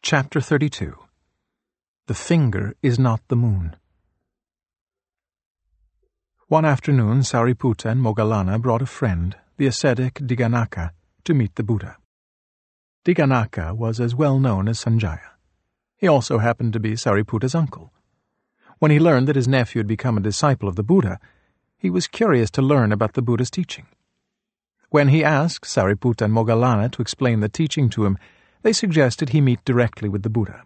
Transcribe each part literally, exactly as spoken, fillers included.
Chapter thirty-two. The Finger is Not the Moon. One afternoon Sariputta and Moggallana brought a friend, the ascetic Dighanakha, to meet the Buddha. Dighanakha was as well known as Sanjaya. He also happened to be Sariputta's uncle. When he learned that his nephew had become a disciple of the Buddha, he was curious to learn about the Buddha's teaching. When he asked Sariputta and Moggallana to explain the teaching to him, they suggested he meet directly with the Buddha.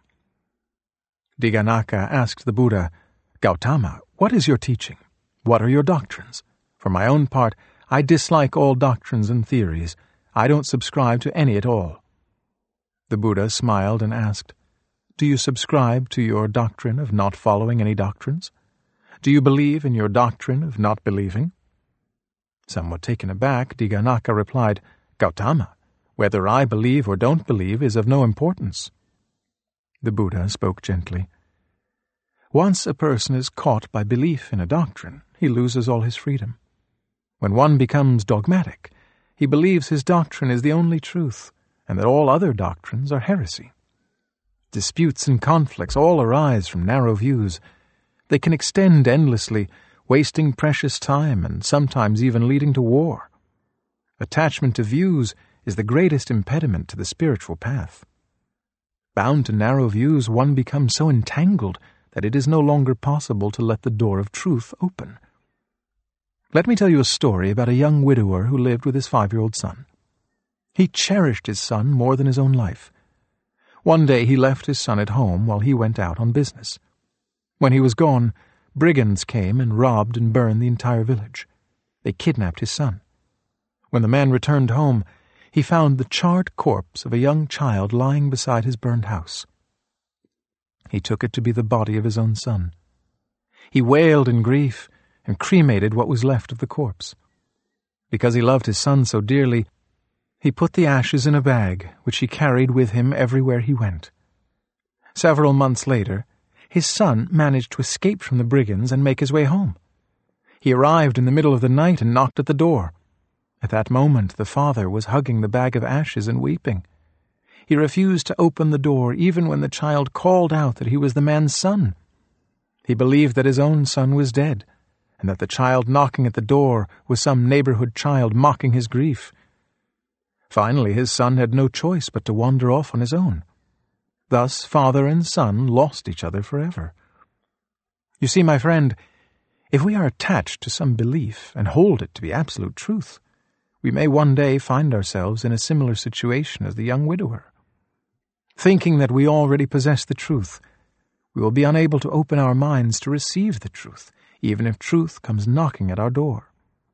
Dighanakha asked the Buddha, "Gautama, what is your teaching? What are your doctrines? For my own part, I dislike all doctrines and theories. I don't subscribe to any at all." The Buddha smiled and asked, "Do you subscribe to your doctrine of not following any doctrines? Do you believe in your doctrine of not believing?" Somewhat taken aback, Dighanakha replied, "Gautama, whether I believe or don't believe is of no importance." The Buddha spoke gently. Once a person is caught by belief in a doctrine, he loses all his freedom. When one becomes dogmatic, he believes his doctrine is the only truth, and that all other doctrines are heresy. Disputes and conflicts all arise from narrow views. They can extend endlessly, wasting precious time and sometimes even leading to war. Attachment to views is the greatest impediment to the spiritual path. Bound to narrow views, one becomes so entangled that it is no longer possible to let the door of truth open. Let me tell you a story about a young widower who lived with his five-year-old son. He cherished his son more than his own life. One day he left his son at home while he went out on business. When he was gone, brigands came and robbed and burned the entire village. They kidnapped his son. When the man returned home, he found the charred corpse of a young child lying beside his burned house. He took it to be the body of his own son. He wailed in grief and cremated what was left of the corpse. Because he loved his son so dearly, he put the ashes in a bag, which he carried with him everywhere he went. Several months later, his son managed to escape from the brigands and make his way home. He arrived in the middle of the night and knocked at the door. At that moment, the father was hugging the bag of ashes and weeping. He refused to open the door even when the child called out that he was the man's son. He believed that his own son was dead, and that the child knocking at the door was some neighborhood child mocking his grief. Finally, his son had no choice but to wander off on his own. Thus, father and son lost each other forever. You see, my friend, if we are attached to some belief and hold it to be absolute truth, we may one day find ourselves in a similar situation as the young widower. Thinking that we already possess the truth, we will be unable to open our minds to receive the truth, even if truth comes knocking at our door.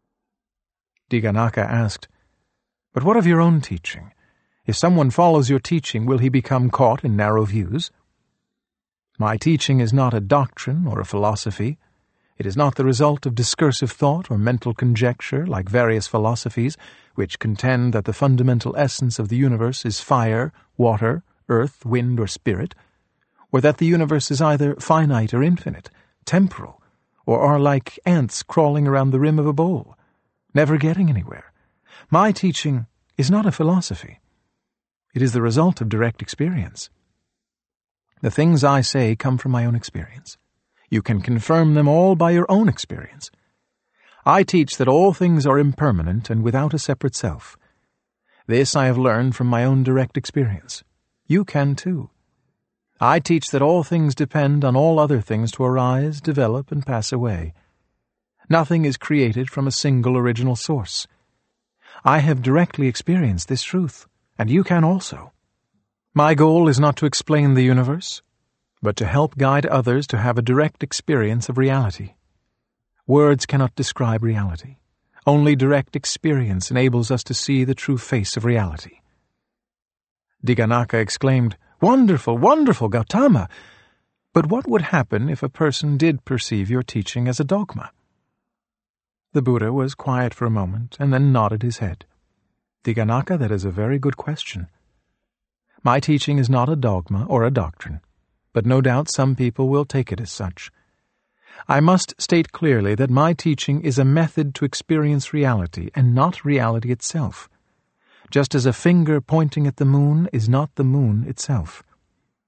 Dighanakha asked, "But what of your own teaching? If someone follows your teaching, will he become caught in narrow views?" "My teaching is not a doctrine or a philosophy. It is not the result of discursive thought or mental conjecture like various philosophies which contend that the fundamental essence of the universe is fire, water, earth, wind, or spirit, or that the universe is either finite or infinite, temporal, or are like ants crawling around the rim of a bowl, never getting anywhere. My teaching is not a philosophy. It is the result of direct experience. The things I say come from my own experience. You can confirm them all by your own experience. I teach that all things are impermanent and without a separate self. This I have learned from my own direct experience. You can too. I teach that all things depend on all other things to arise, develop, and pass away. Nothing is created from a single original source. I have directly experienced this truth, and you can also. My goal is not to explain the universe, but to help guide others to have a direct experience of reality. Words cannot describe reality. Only direct experience enables us to see the true face of reality." Dighanakha exclaimed, "Wonderful, wonderful, Gautama! But what would happen if a person did perceive your teaching as a dogma?" The Buddha was quiet for a moment and then nodded his head. "Dighanakha, that is a very good question. My teaching is not a dogma or a doctrine, but no doubt some people will take it as such. I must state clearly that my teaching is a method to experience reality and not reality itself, just as a finger pointing at the moon is not the moon itself.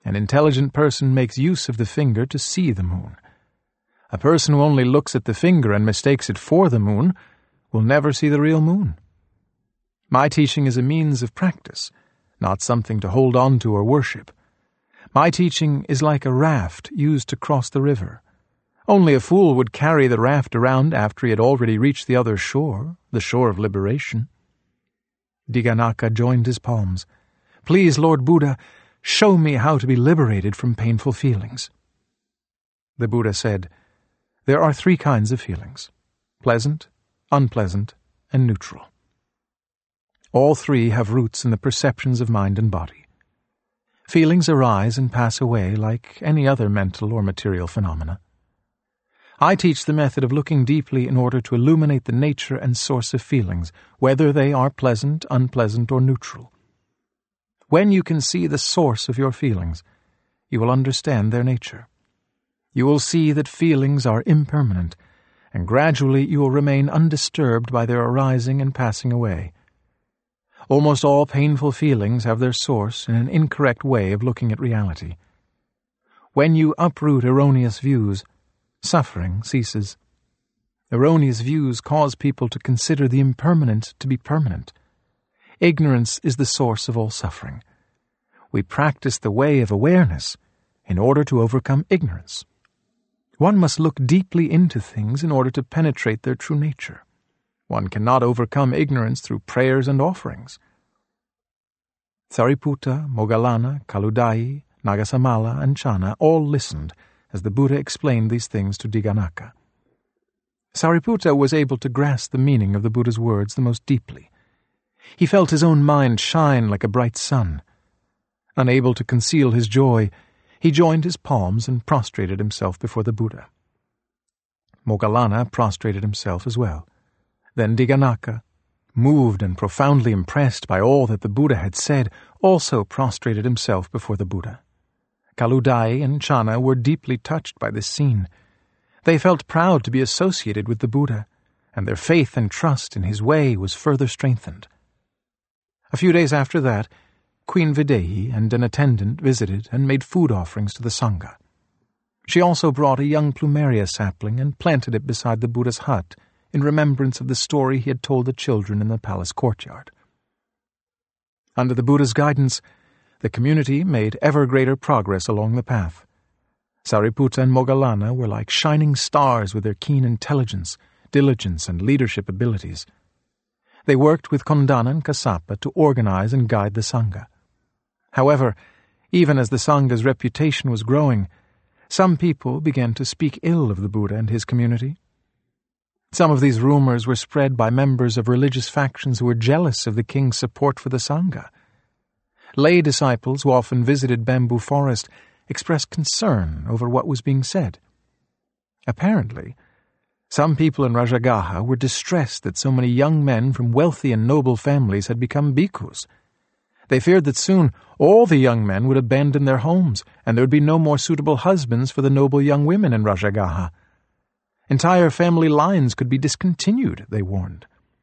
An intelligent person makes use of the finger to see the moon. A person who only looks at the finger and mistakes it for the moon will never see the real moon. My teaching is a means of practice, not something to hold on to or worship. My teaching is like a raft used to cross the river. Only a fool would carry the raft around after he had already reached the other shore, the shore of liberation. Dighanakha joined his palms. Please, Lord Buddha, show me how to be liberated from painful feelings. The Buddha said, There are three kinds of feelings: pleasant, unpleasant, and neutral. All three have roots in the perceptions of mind and body. Feelings arise and pass away like any other mental or material phenomena. I teach the method of looking deeply in order to illuminate the nature and source of feelings, whether they are pleasant, unpleasant, or neutral. When you can see the source of your feelings, you will understand their nature. You will see that feelings are impermanent, and gradually you will remain undisturbed by their arising and passing away. Almost all painful feelings have their source in an incorrect way of looking at reality. When you uproot erroneous views, suffering ceases. Erroneous views cause people to consider the impermanent to be permanent. Ignorance is the source of all suffering. We practice the way of awareness in order to overcome ignorance. One must look deeply into things in order to penetrate their true nature. One cannot overcome ignorance through prayers and offerings. Sariputta, Moggallana, Kaludai, Nagasamala, and Channa all listened as the Buddha explained these things to Dighanakha. Sariputta was able to grasp the meaning of the Buddha's words the most deeply. He felt his own mind shine like a bright sun. Unable to conceal his joy, he joined his palms and prostrated himself before the Buddha. Moggallana prostrated himself as well. Then Dighanakha, moved and profoundly impressed by all that the Buddha had said, also prostrated himself before the Buddha. Kaludai and Channa were deeply touched by this scene. They felt proud to be associated with the Buddha, and their faith and trust in his way was further strengthened. A few days after that, Queen Videhi and an attendant visited and made food offerings to the Sangha. She also brought a young plumeria sapling and planted it beside the Buddha's hut in remembrance of the story he had told the children in the palace courtyard. Under the Buddha's guidance, the community made ever greater progress along the path. Sariputta and Moggallana were like shining stars with their keen intelligence, diligence, and leadership abilities. They worked with Kondana and Kassapa to organize and guide the Sangha. However, even as the Sangha's reputation was growing, some people began to speak ill of the Buddha and his community. Some of these rumors were spread by members of religious factions who were jealous of the king's support for the Sangha. Lay disciples who often visited Bamboo Forest expressed concern over what was being said. Apparently, some people in Rajagaha were distressed that so many young men from wealthy and noble families had become bhikkhus. They feared that soon all the young men would abandon their homes, and there would be no more suitable husbands for the noble young women in Rajagaha. Entire family lines could be discontinued, they warned.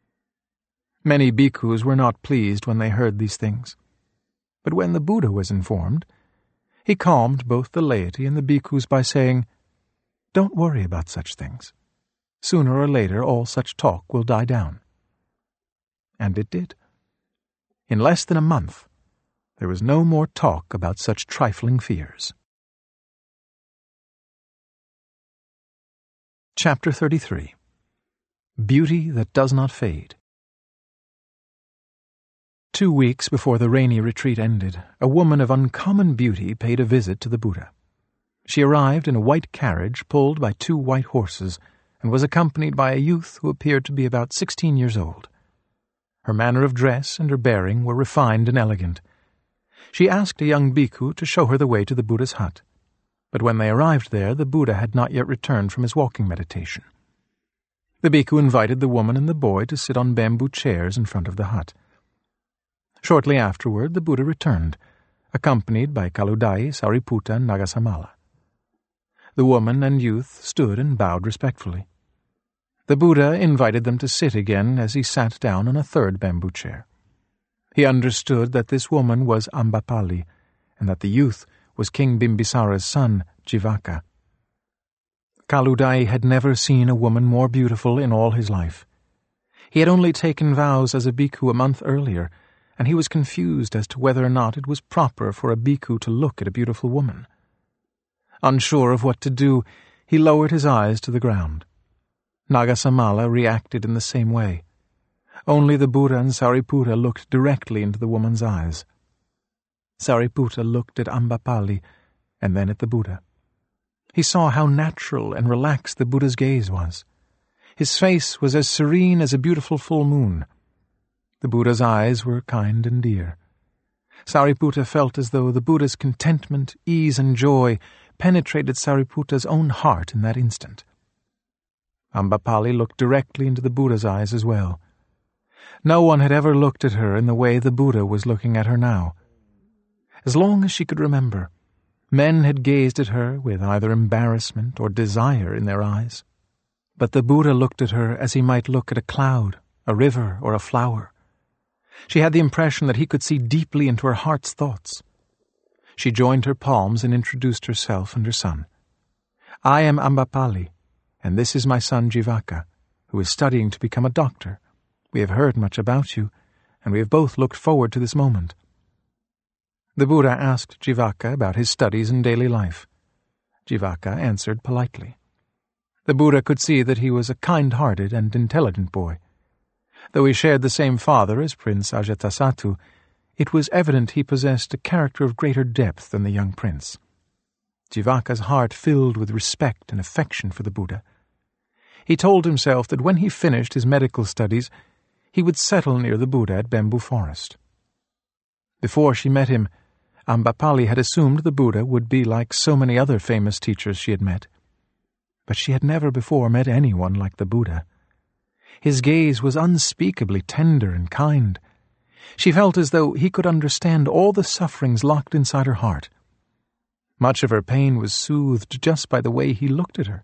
Many bhikkhus were not pleased when they heard these things. But when the Buddha was informed, he calmed both the laity and the bhikkhus by saying, "Don't worry about such things. Sooner or later all such talk will die down." And it did. In less than a month, there was no more talk about such trifling fears. Chapter thirty-three. Beauty that Does Not Fade. Two weeks before the rainy retreat ended, a woman of uncommon beauty paid a visit to the Buddha. She arrived in a white carriage pulled by two white horses, and was accompanied by a youth who appeared to be about sixteen years old. Her manner of dress and her bearing were refined and elegant. She asked a young bhikkhu to show her the way to the Buddha's hut, but when they arrived there, the Buddha had not yet returned from his walking meditation. The bhikkhu invited the woman and the boy to sit on bamboo chairs in front of the hut. Shortly afterward, the Buddha returned, accompanied by Kaludai, Sariputta, and Nagasamala. The woman and youth stood and bowed respectfully. The Buddha invited them to sit again as he sat down on a third bamboo chair. He understood that this woman was Ambapali, and that the youth was King Bimbisara's son, Jivaka. Kaludai had never seen a woman more beautiful in all his life. He had only taken vows as a bhikkhu a month earlier, and he was confused as to whether or not it was proper for a bhikkhu to look at a beautiful woman. Unsure of what to do, he lowered his eyes to the ground. Nagasamala reacted in the same way. Only the Buddha and Sariputta looked directly into the woman's eyes. Sariputta looked at Ambapali and then at the Buddha. He saw how natural and relaxed the Buddha's gaze was. His face was as serene as a beautiful full moon. The Buddha's eyes were kind and dear. Sariputta felt as though the Buddha's contentment, ease, and joy penetrated Sariputta's own heart in that instant. Ambapali looked directly into the Buddha's eyes as well. No one had ever looked at her in the way the Buddha was looking at her now. As long as she could remember, men had gazed at her with either embarrassment or desire in their eyes. But the Buddha looked at her as he might look at a cloud, a river, or a flower. She had the impression that he could see deeply into her heart's thoughts. She joined her palms and introduced herself and her son. "I am Ambapali, and this is my son Jivaka, who is studying to become a doctor. We have heard much about you, and we have both looked forward to this moment." The Buddha asked Jivaka about his studies and daily life. Jivaka answered politely. The Buddha could see that he was a kind-hearted and intelligent boy. Though he shared the same father as Prince Ajatasattu, it was evident he possessed a character of greater depth than the young prince. Jivaka's heart filled with respect and affection for the Buddha. He told himself that when he finished his medical studies, he would settle near the Buddha at Bamboo Forest. Before she met him, Ambapali had assumed the Buddha would be like so many other famous teachers she had met. But she had never before met anyone like the Buddha. His gaze was unspeakably tender and kind. She felt as though he could understand all the sufferings locked inside her heart. Much of her pain was soothed just by the way he looked at her.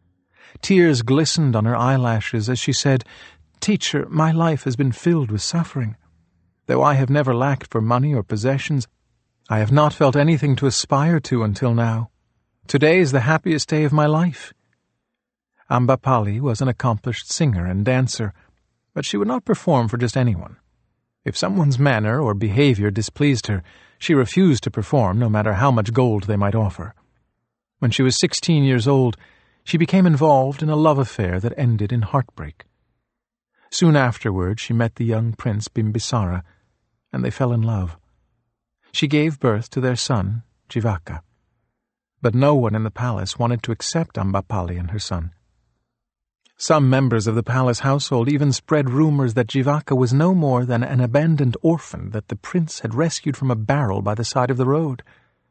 Tears glistened on her eyelashes as she said, "Teacher, my life has been filled with suffering. Though I have never lacked for money or possessions, I have not felt anything to aspire to until now. Today is the happiest day of my life." Ambapali was an accomplished singer and dancer, but she would not perform for just anyone. If someone's manner or behavior displeased her, she refused to perform no matter how much gold they might offer. When she was sixteen years old, she became involved in a love affair that ended in heartbreak. Soon afterward she met the young Prince Bimbisara, and they fell in love. She gave birth to their son, Jivaka. But no one in the palace wanted to accept Ambapali and her son. Some members of the palace household even spread rumors that Jivaka was no more than an abandoned orphan that the prince had rescued from a barrel by the side of the road.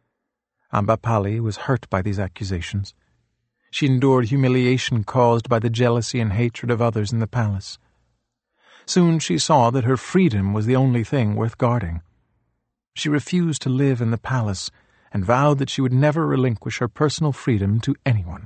Ambapali was hurt by these accusations. She endured humiliation caused by the jealousy and hatred of others in the palace. Soon she saw that her freedom was the only thing worth guarding. She refused to live in the palace and vowed that she would never relinquish her personal freedom to anyone.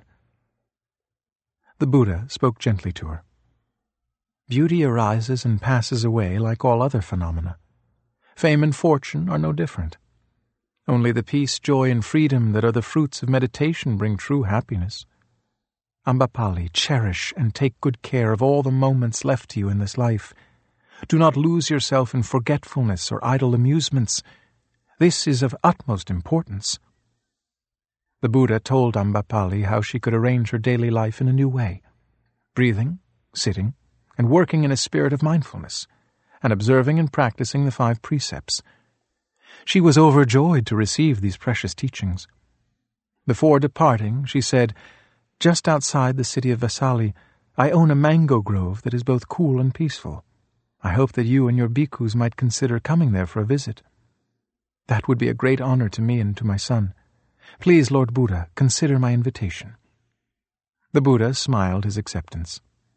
The Buddha spoke gently to her. Beauty arises and passes away like all other phenomena. Fame and fortune are no different. Only the peace, joy, and freedom that are the fruits of meditation bring true happiness. Ambapali, cherish and take good care of all the moments left to you in this life. Do not lose yourself in forgetfulness or idle amusements. This is of utmost importance. The Buddha told Ambapali how she could arrange her daily life in a new way, breathing, sitting, and working in a spirit of mindfulness, and observing and practicing the five precepts. She was overjoyed to receive these precious teachings. Before departing, she said, "Just outside the city of Vesali, I own a mango grove that is both cool and peaceful. I hope that you and your bhikkhus might consider coming there for a visit. That would be a great honor to me and to my son. Please, Lord Buddha, consider my invitation." The Buddha smiled his acceptance.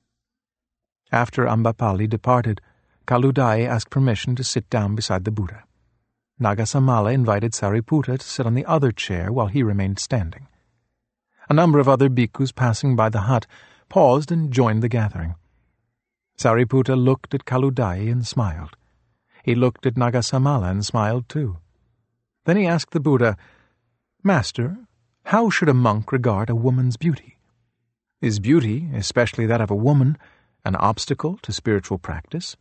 After Ambapali departed, Kaludai asked permission to sit down beside the Buddha. Nagasamala invited Sariputta to sit on the other chair while he remained standing. A number of other bhikkhus passing by the hut paused and joined the gathering. Sariputta looked at Kaludai and smiled. He looked at Nagasamala and smiled too. Then he asked the Buddha, "Master, how should a monk regard a woman's beauty? Is beauty, especially that of a woman, an obstacle to spiritual practice?"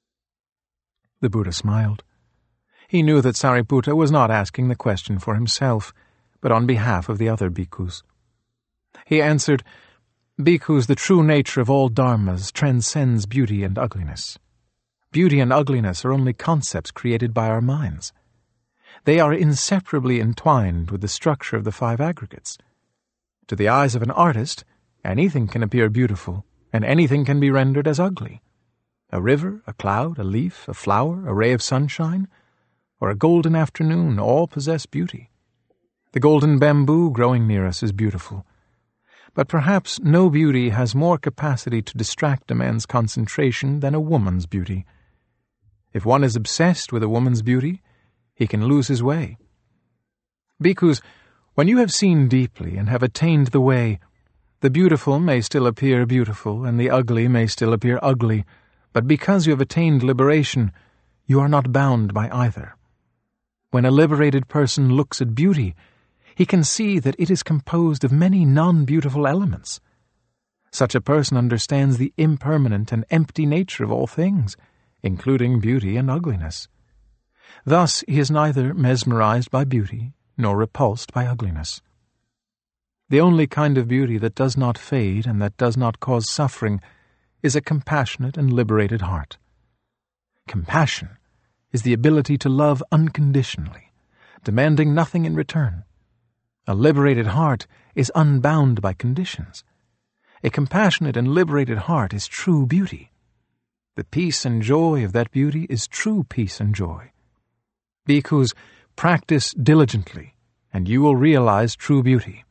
The Buddha smiled. He knew that Sariputta was not asking the question for himself, but on behalf of the other bhikkhus. He answered, "Bhikkhus, the true nature of all dharmas transcends beauty and ugliness. Beauty and ugliness are only concepts created by our minds. They are inseparably entwined with the structure of the five aggregates. To the eyes of an artist, anything can appear beautiful, and anything can be rendered as ugly. A river, a cloud, a leaf, a flower, a ray of sunshine, or a golden afternoon all possess beauty. The golden bamboo growing near us is beautiful. But perhaps no beauty has more capacity to distract a man's concentration than a woman's beauty. If one is obsessed with a woman's beauty, he can lose his way. Bhikkhus, when you have seen deeply and have attained the way, the beautiful may still appear beautiful, and the ugly may still appear ugly, but because you have attained liberation, you are not bound by either. When a liberated person looks at beauty, he can see that it is composed of many non-beautiful elements. Such a person understands the impermanent and empty nature of all things, including beauty and ugliness. Thus he is neither mesmerized by beauty nor repulsed by ugliness. The only kind of beauty that does not fade and that does not cause suffering is a compassionate and liberated heart. Compassion is the ability to love unconditionally, demanding nothing in return. A liberated heart is unbound by conditions. A compassionate and liberated heart is true beauty. The peace and joy of that beauty is true peace and joy. Bhikkhus, practice diligently, and you will realize true beauty.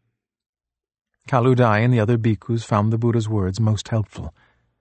Kaludai and the other bhikkhus found the Buddha's words most helpful.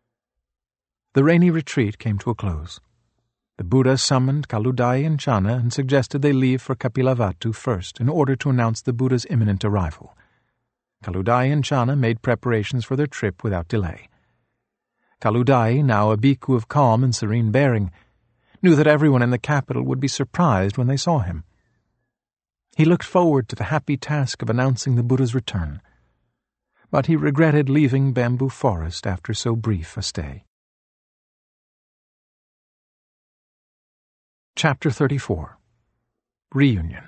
The rainy retreat came to a close. The Buddha summoned Kaludai and Channa and suggested they leave for Kapilavatthu first in order to announce the Buddha's imminent arrival. Kaludai and Channa made preparations for their trip without delay. Kaludai, now a bhikkhu of calm and serene bearing, knew that everyone in the capital would be surprised when they saw him. He looked forward to the happy task of announcing the Buddha's return, but he regretted leaving Bamboo Forest after so brief a stay. Chapter thirty-four. Reunion.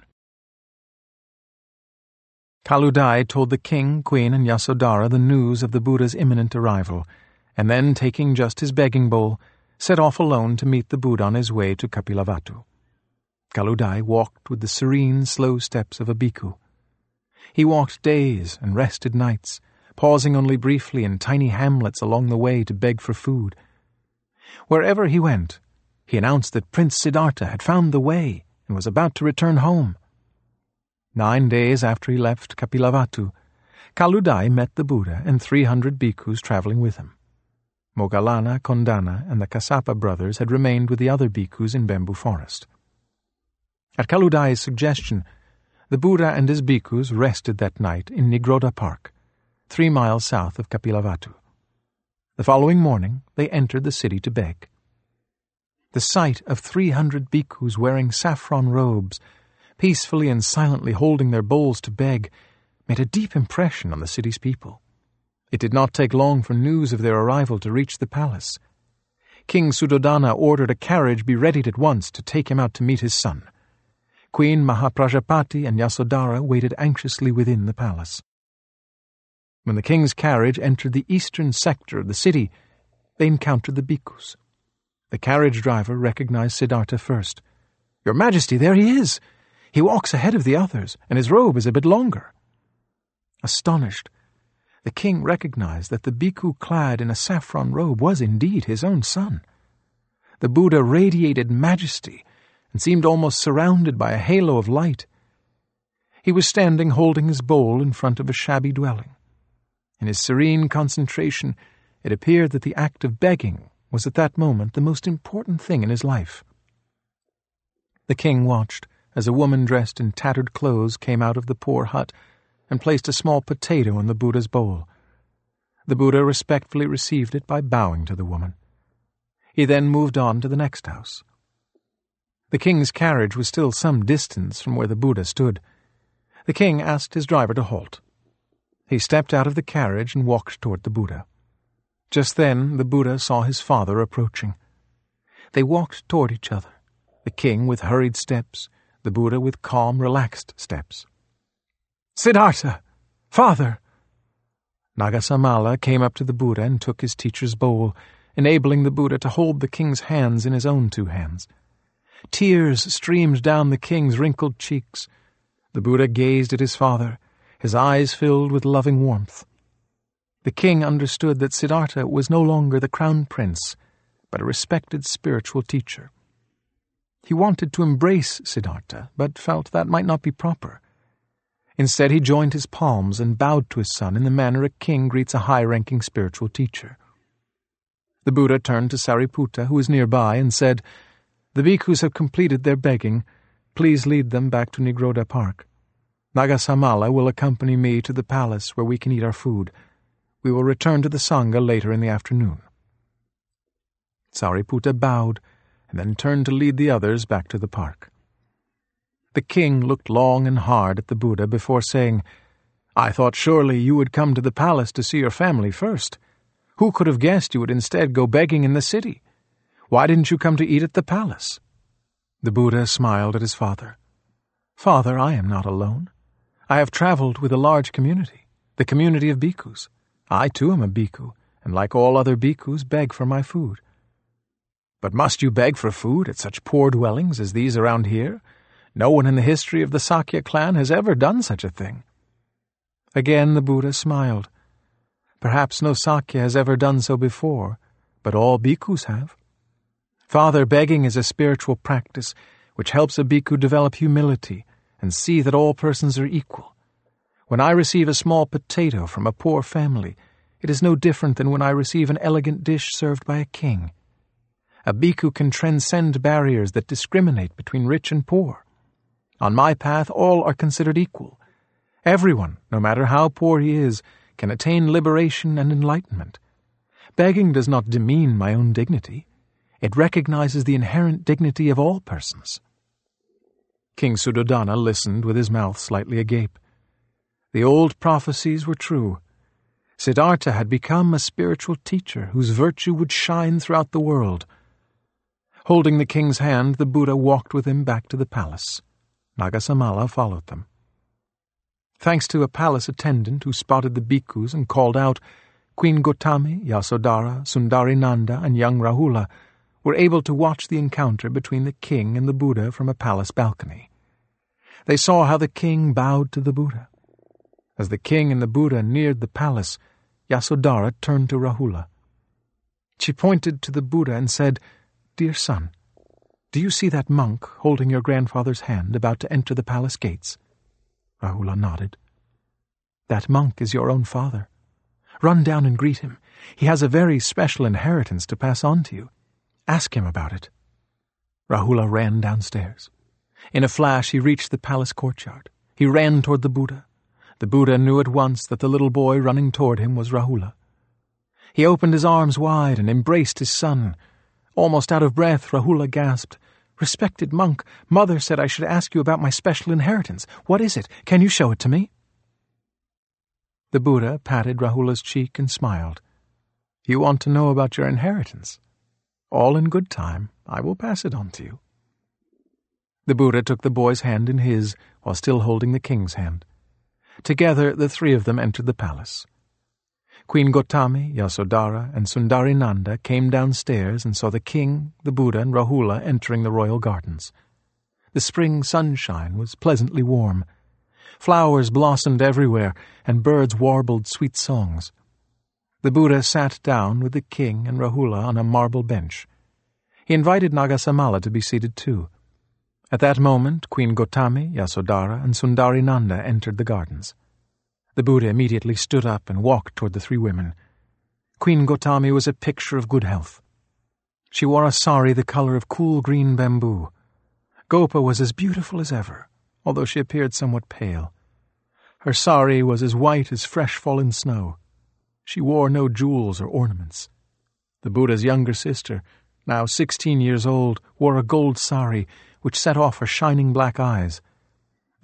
Kaludai told the king, queen, and Yasodhara the news of the Buddha's imminent arrival, and then, taking just his begging bowl, set off alone to meet the Buddha on his way to Kapilavatthu. Kaludai walked with the serene, slow steps of a bhikkhu. He walked days and rested nights, pausing only briefly in tiny hamlets along the way to beg for food. Wherever he went, he announced that Prince Siddhartha had found the way and was about to return home. Nine days after he left Kapilavatthu, Kaludai met the Buddha and three hundred bhikkhus traveling with him. Moggallana, Kondana, and the Kassapa brothers had remained with the other bhikkhus in Bamboo Forest. At Kaludai's suggestion, the Buddha and his bhikkhus rested that night in Nigrodha Park, three miles south of Kapilavatthu. The following morning they entered the city to beg. The sight of three hundred bhikkhus wearing saffron robes, peacefully and silently holding their bowls to beg, made a deep impression on the city's people. It did not take long for news of their arrival to reach the palace. King Suddhodana ordered a carriage be readied at once to take him out to meet his son. Queen Mahaprajapati and Yasodhara waited anxiously within the palace. When the king's carriage entered the eastern sector of the city, they encountered the bhikkhus. The carriage driver recognized Siddhartha first. "Your Majesty, there he is! He walks ahead of the others, and his robe is a bit longer." Astonished, the king recognized that the bhikkhu clad in a saffron robe was indeed his own son. The Buddha radiated majesty and seemed almost surrounded by a halo of light. He was standing holding his bowl in front of a shabby dwelling. In his serene concentration, it appeared that the act of begging was at that moment the most important thing in his life. The king watched as a woman dressed in tattered clothes came out of the poor hut and placed a small potato in the Buddha's bowl. The Buddha respectfully received it by bowing to the woman. He then moved on to the next house. The king's carriage was still some distance from where the Buddha stood. The king asked his driver to halt. He stepped out of the carriage and walked toward the Buddha. Just then the Buddha saw his father approaching. They walked toward each other, the king with hurried steps, the Buddha with calm, relaxed steps. "Siddhartha! Father!" Nagasamala came up to the Buddha and took his teacher's bowl, enabling the Buddha to hold the king's hands in his own two hands. Tears streamed down the king's wrinkled cheeks. The Buddha gazed at his father, his eyes filled with loving warmth. The king understood that Siddhartha was no longer the crown prince, but a respected spiritual teacher. He wanted to embrace Siddhartha, but felt that might not be proper. Instead, he joined his palms and bowed to his son in the manner a king greets a high-ranking spiritual teacher. The Buddha turned to Sariputta, who was nearby, and said, "The bhikkhus have completed their begging. Please lead them back to Nigrodha Park. Nagasamala will accompany me to the palace where we can eat our food. We will return to the Sangha later in the afternoon." Sariputta bowed, and then turned to lead the others back to the park. The king looked long and hard at the Buddha before saying, "I thought surely you would come to the palace to see your family first. Who could have guessed you would instead go begging in the city? Why didn't you come to eat at the palace?" The Buddha smiled at his father. "Father, I am not alone. I have traveled with a large community, the community of bhikkhus. I too am a bhikkhu, and like all other bhikkhus, beg for my food." "But must you beg for food at such poor dwellings as these around here? No one in the history of the Sakya clan has ever done such a thing." Again the Buddha smiled. "Perhaps no Sakya has ever done so before, but all bhikkhus have. Father, begging is a spiritual practice which helps a bhikkhu develop humility and see that all persons are equal. When I receive a small potato from a poor family, it is no different than when I receive an elegant dish served by a king. A bhikkhu can transcend barriers that discriminate between rich and poor. On my path, all are considered equal. Everyone, no matter how poor he is, can attain liberation and enlightenment. Begging does not demean my own dignity. It recognizes the inherent dignity of all persons." King Suddhodana listened with his mouth slightly agape. The old prophecies were true. Siddhartha had become a spiritual teacher whose virtue would shine throughout the world. Holding the king's hand, the Buddha walked with him back to the palace. Nagasamala followed them. Thanks to a palace attendant who spotted the bhikkhus and called out, Queen Gotami, Yasodhara, Sundarinanda, and young Rahula were able to watch the encounter between the king and the Buddha from a palace balcony. They saw how the king bowed to the Buddha. As the king and the Buddha neared the palace, Yasodhara turned to Rahula. She pointed to the Buddha and said, "Dear son, do you see that monk holding your grandfather's hand about to enter the palace gates?" Rahula nodded. "That monk is your own father. Run down and greet him. He has a very special inheritance to pass on to you. Ask him about it." Rahula ran downstairs. In a flash he reached the palace courtyard. He ran toward the Buddha. The Buddha knew at once that the little boy running toward him was Rahula. He opened his arms wide and embraced his son. Almost out of breath, Rahula gasped, "Respected monk, mother said I should ask you about my special inheritance. What is it? Can you show it to me?" The Buddha patted Rahula's cheek and smiled. "You want to know about your inheritance? All in good time. I will pass it on to you." The Buddha took the boy's hand in his while still holding the king's hand. Together the three of them entered the palace. Queen Gotami, Yasodhara, and Sundarinanda came downstairs and saw the king, the Buddha, and Rahula entering the royal gardens. The spring sunshine was pleasantly warm. Flowers blossomed everywhere, and birds warbled sweet songs. The Buddha sat down with the king and Rahula on a marble bench. He invited Nagasamala to be seated too. At that moment, Queen Gotami, Yasodhara, and Sundarinanda entered the gardens. The Buddha immediately stood up and walked toward the three women. Queen Gotami was a picture of good health. She wore a sari the color of cool green bamboo. Gopa was as beautiful as ever, although she appeared somewhat pale. Her sari was as white as fresh-fallen snow. She wore no jewels or ornaments. The Buddha's younger sister, now sixteen years old, wore a gold sari, which set off her shining black eyes.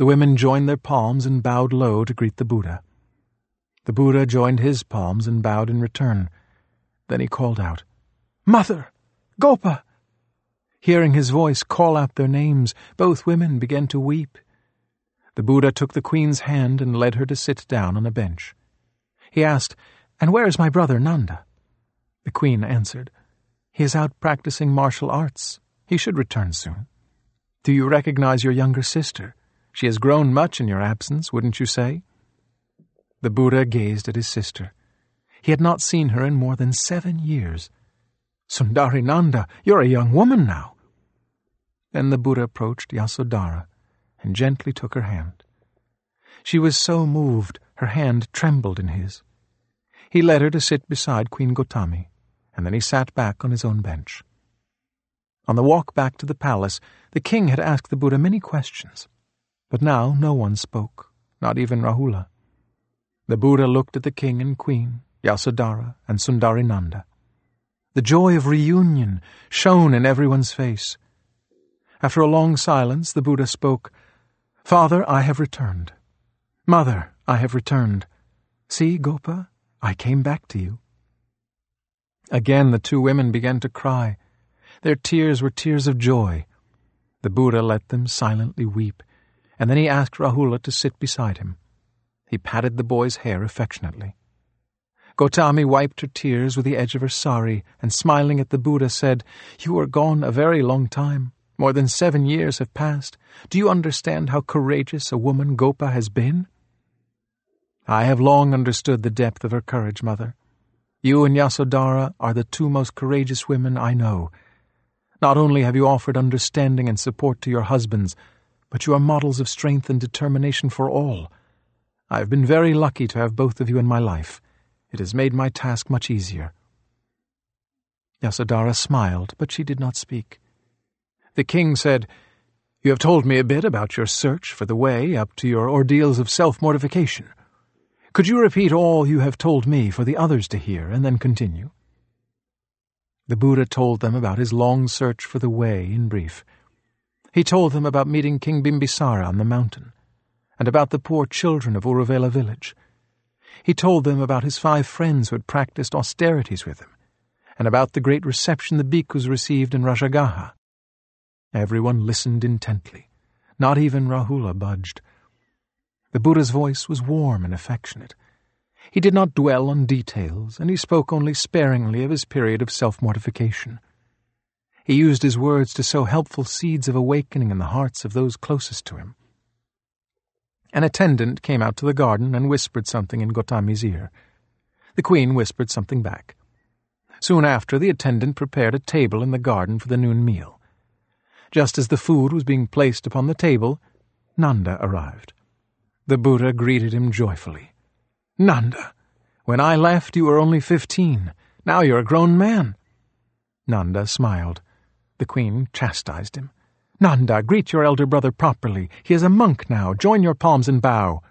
The women joined their palms and bowed low to greet the Buddha. The Buddha joined his palms and bowed in return. Then he called out, "Mother! Gopa!" Hearing his voice call out their names, both women began to weep. The Buddha took the queen's hand and led her to sit down on a bench. He asked, "And where is my brother Nanda?" The queen answered, "He is out practicing martial arts. He should return soon. Do you recognize your younger sister? She has grown much in your absence, wouldn't you say?" The Buddha gazed at his sister. He had not seen her in more than seven years. "Sundari Nanda, you're a young woman now." Then the Buddha approached Yasodhara and gently took her hand. She was so moved, her hand trembled in his. He led her to sit beside Queen Gotami, and then he sat back on his own bench. On the walk back to the palace, the king had asked the Buddha many questions, but now no one spoke, not even Rahula. The Buddha looked at the king and queen, Yasodhara and Sundari Nanda. The joy of reunion shone in everyone's face. After a long silence, the Buddha spoke, "Father, I have returned. Mother, I have returned. See, Gopa, I came back to you." Again the two women began to cry. Their tears were tears of joy. The Buddha let them silently weep, and then he asked Rahula to sit beside him. He patted the boy's hair affectionately. Gotami wiped her tears with the edge of her sari, and smiling at the Buddha said, "You are gone a very long time. More than seven years have passed. Do you understand how courageous a woman Gopa has been?" "I have long understood the depth of her courage, mother. You and Yasodhara are the two most courageous women I know. Not only have you offered understanding and support to your husbands, but you are models of strength and determination for all. I have been very lucky to have both of you in my life. It has made my task much easier." Yasodhara smiled, but she did not speak. The king said, "You have told me a bit about your search for the way up to your ordeals of self-mortification. Could you repeat all you have told me for the others to hear, and then continue?" The Buddha told them about his long search for the way in brief. He told them about meeting King Bimbisara on the mountain, and about the poor children of Uruvela village. He told them about his five friends who had practiced austerities with him, and about the great reception the bhikkhus received in Rajagaha. Everyone listened intently. Not even Rahula budged. The Buddha's voice was warm and affectionate. He did not dwell on details, and he spoke only sparingly of his period of self-mortification. He used his words to sow helpful seeds of awakening in the hearts of those closest to him. An attendant came out to the garden and whispered something in Gotami's ear. The queen whispered something back. Soon after, the attendant prepared a table in the garden for the noon meal. Just as the food was being placed upon the table, Nanda arrived. The Buddha greeted him joyfully. "Nanda, when I left you were only fifteen. Now you're a grown man." Nanda smiled. The queen chastised him. "Nanda, greet your elder brother properly. He is a monk now. Join your palms and bow."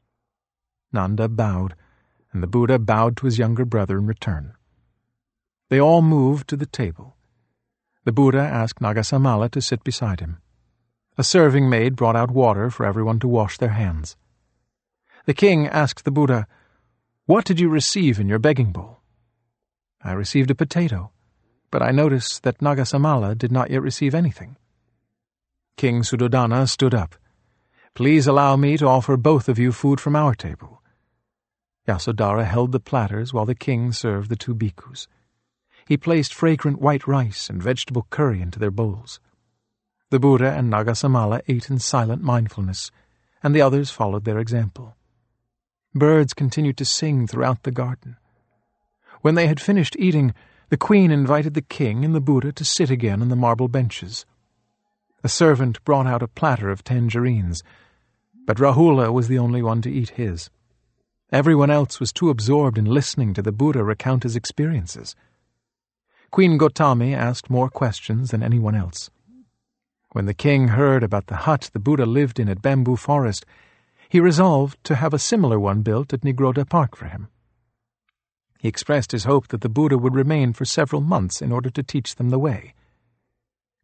Nanda bowed, and the Buddha bowed to his younger brother in return. They all moved to the table. The Buddha asked Nagasamala to sit beside him. A serving maid brought out water for everyone to wash their hands. The king asked the Buddha, "What did you receive in your begging bowl?" "I received a potato, but I noticed that Nagasamala did not yet receive anything." King Suddhodana stood up. "Please allow me to offer both of you food from our table." Yasodhara held the platters while the king served the two bhikkhus. He placed fragrant white rice and vegetable curry into their bowls. The Buddha and Nagasamala ate in silent mindfulness, and the others followed their example. Birds continued to sing throughout the garden. When they had finished eating, the queen invited the king and the Buddha to sit again on the marble benches. A servant brought out a platter of tangerines, but Rahula was the only one to eat his. Everyone else was too absorbed in listening to the Buddha recount his experiences. Queen Gotami asked more questions than anyone else. When the king heard about the hut the Buddha lived in at Bamboo Forest, he resolved to have a similar one built at Nigroda Park for him. He expressed his hope that the Buddha would remain for several months in order to teach them the way.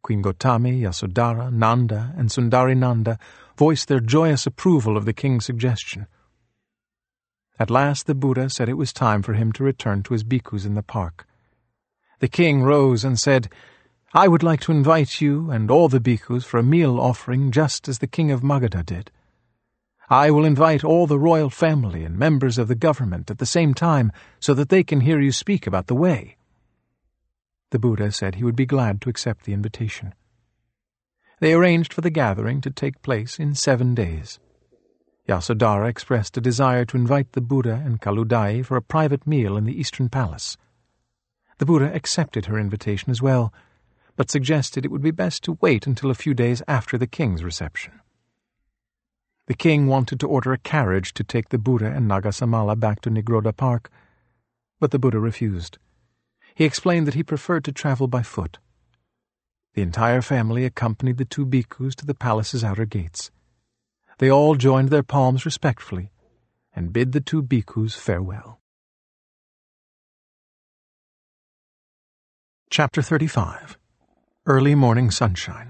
Queen Gotami, Yasodhara, Nanda, and Sundarinanda voiced their joyous approval of the king's suggestion. At last the Buddha said it was time for him to return to his bhikkhus in the park. The king rose and said, "I would like to invite you and all the bhikkhus for a meal offering just as the king of Magadha did. I will invite all the royal family and members of the government at the same time so that they can hear you speak about the way." The Buddha said he would be glad to accept the invitation. They arranged for the gathering to take place in seven days. Yasodhara expressed a desire to invite the Buddha and Kaludai for a private meal in the Eastern Palace. The Buddha accepted her invitation as well, but suggested it would be best to wait until a few days after the king's reception. The king wanted to order a carriage to take the Buddha and Nagasamala back to Nigrodha Park, but the Buddha refused. He explained that he preferred to travel by foot. The entire family accompanied the two bhikkhus to the palace's outer gates. They all joined their palms respectfully and bid the two bhikkhus farewell. Chapter thirty-five. Early Morning Sunshine.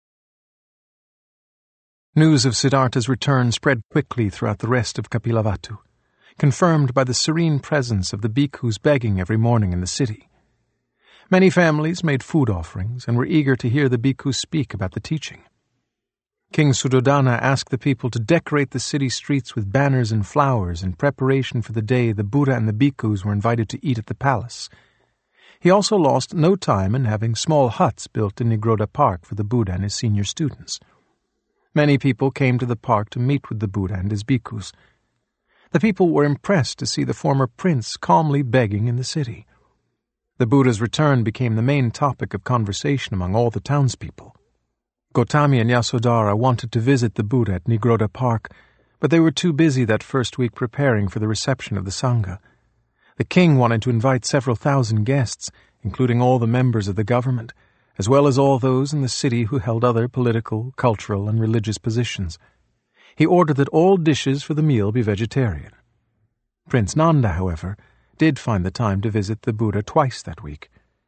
News of Siddhartha's return spread quickly throughout the rest of Kapilavatthu, confirmed by the serene presence of the bhikkhus begging every morning in the city. Many families made food offerings and were eager to hear the bhikkhus speak about the teaching. King Suddhodana asked the people to decorate the city streets with banners and flowers in preparation for the day the Buddha and the bhikkhus were invited to eat at the palace. He also lost no time in having small huts built in Nigrodha Park for the Buddha and his senior students. Many people came to the park to meet with the Buddha and his bhikkhus. The people were impressed to see the former prince calmly begging in the city. The Buddha's return became the main topic of conversation among all the townspeople. Gotami and Yasodhara wanted to visit the Buddha at Nigrodha Park, but they were too busy that first week preparing for the reception of the Sangha. The king wanted to invite several thousand guests, including all the members of the government, as well as all those in the city who held other political, cultural, and religious positions. He ordered that all dishes for the meal be vegetarian. Prince Nanda, however, did find the time to visit the Buddha twice that week.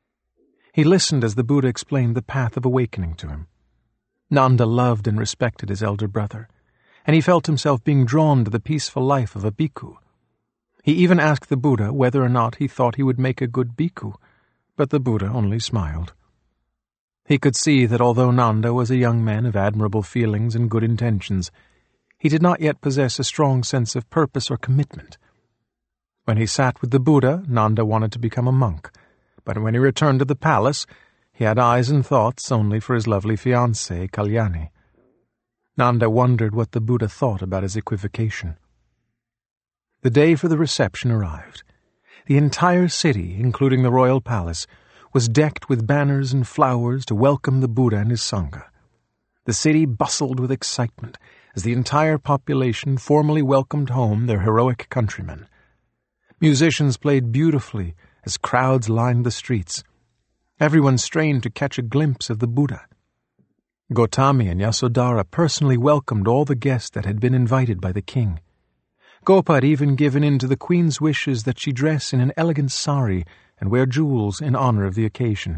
He listened as the Buddha explained the path of awakening to him. Nanda loved and respected his elder brother, and he felt himself being drawn to the peaceful life of a bhikkhu. He even asked the Buddha whether or not he thought he would make a good bhikkhu, but the Buddha only smiled. He could see that although Nanda was a young man of admirable feelings and good intentions, he did not yet possess a strong sense of purpose or commitment. When he sat with the Buddha, Nanda wanted to become a monk, but when he returned to the palace, he had eyes and thoughts only for his lovely fiancée, Kalyani. Nanda wondered what the Buddha thought about his equivocation. The day for the reception arrived. The entire city, including the royal palace, was decked with banners and flowers to welcome the Buddha and his Sangha. The city bustled with excitement as the entire population formally welcomed home their heroic countrymen. Musicians played beautifully as crowds lined the streets. Everyone strained to catch a glimpse of the Buddha. Gotami and Yasodhara personally welcomed all the guests that had been invited by the king. Gopa had even given in to the queen's wishes that she dress in an elegant sari and wear jewels in honor of the occasion.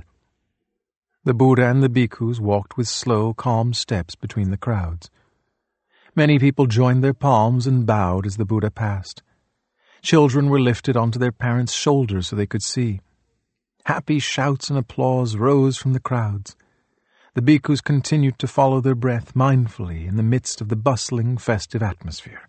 The Buddha and the bhikkhus walked with slow, calm steps between the crowds. Many people joined their palms and bowed as the Buddha passed. Children were lifted onto their parents' shoulders so they could see. Happy shouts and applause rose from the crowds. The bhikkhus continued to follow their breath mindfully in the midst of the bustling, festive atmosphere.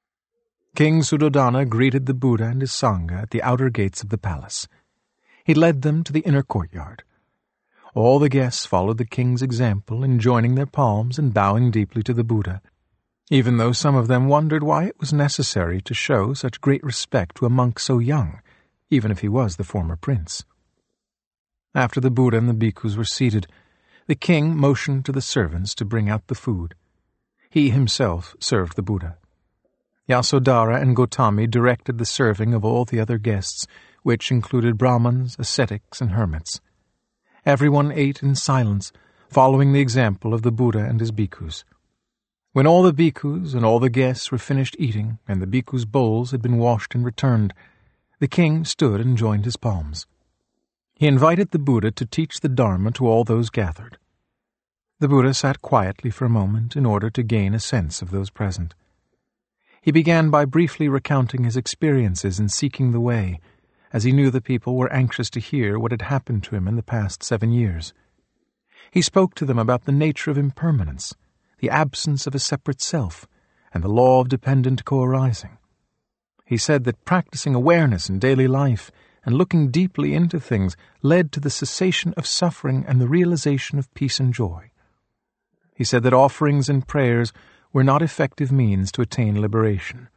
King Suddhodana greeted the Buddha and his Sangha at the outer gates of the palace. He led them to the inner courtyard. All the guests followed the king's example in joining their palms and bowing deeply to the Buddha, even though some of them wondered why it was necessary to show such great respect to a monk so young, even if he was the former prince. After the Buddha and the bhikkhus were seated, the king motioned to the servants to bring out the food. He himself served the Buddha. Yasodhara and Gotami directed the serving of all the other guests, which included Brahmins, ascetics, and hermits. Everyone ate in silence, following the example of the Buddha and his bhikkhus. When all the bhikkhus and all the guests were finished eating, and the bhikkhus' bowls had been washed and returned, the king stood and joined his palms. He invited the Buddha to teach the Dharma to all those gathered. The Buddha sat quietly for a moment in order to gain a sense of those present. He began by briefly recounting his experiences in seeking the way, as he knew the people were anxious to hear what had happened to him in the past seven years. He spoke to them about the nature of impermanence, the absence of a separate self, and the law of dependent co-arising. He said that practicing awareness in daily life and looking deeply into things led to the cessation of suffering and the realization of peace and joy. He said that offerings and prayers were not effective means to attain liberation.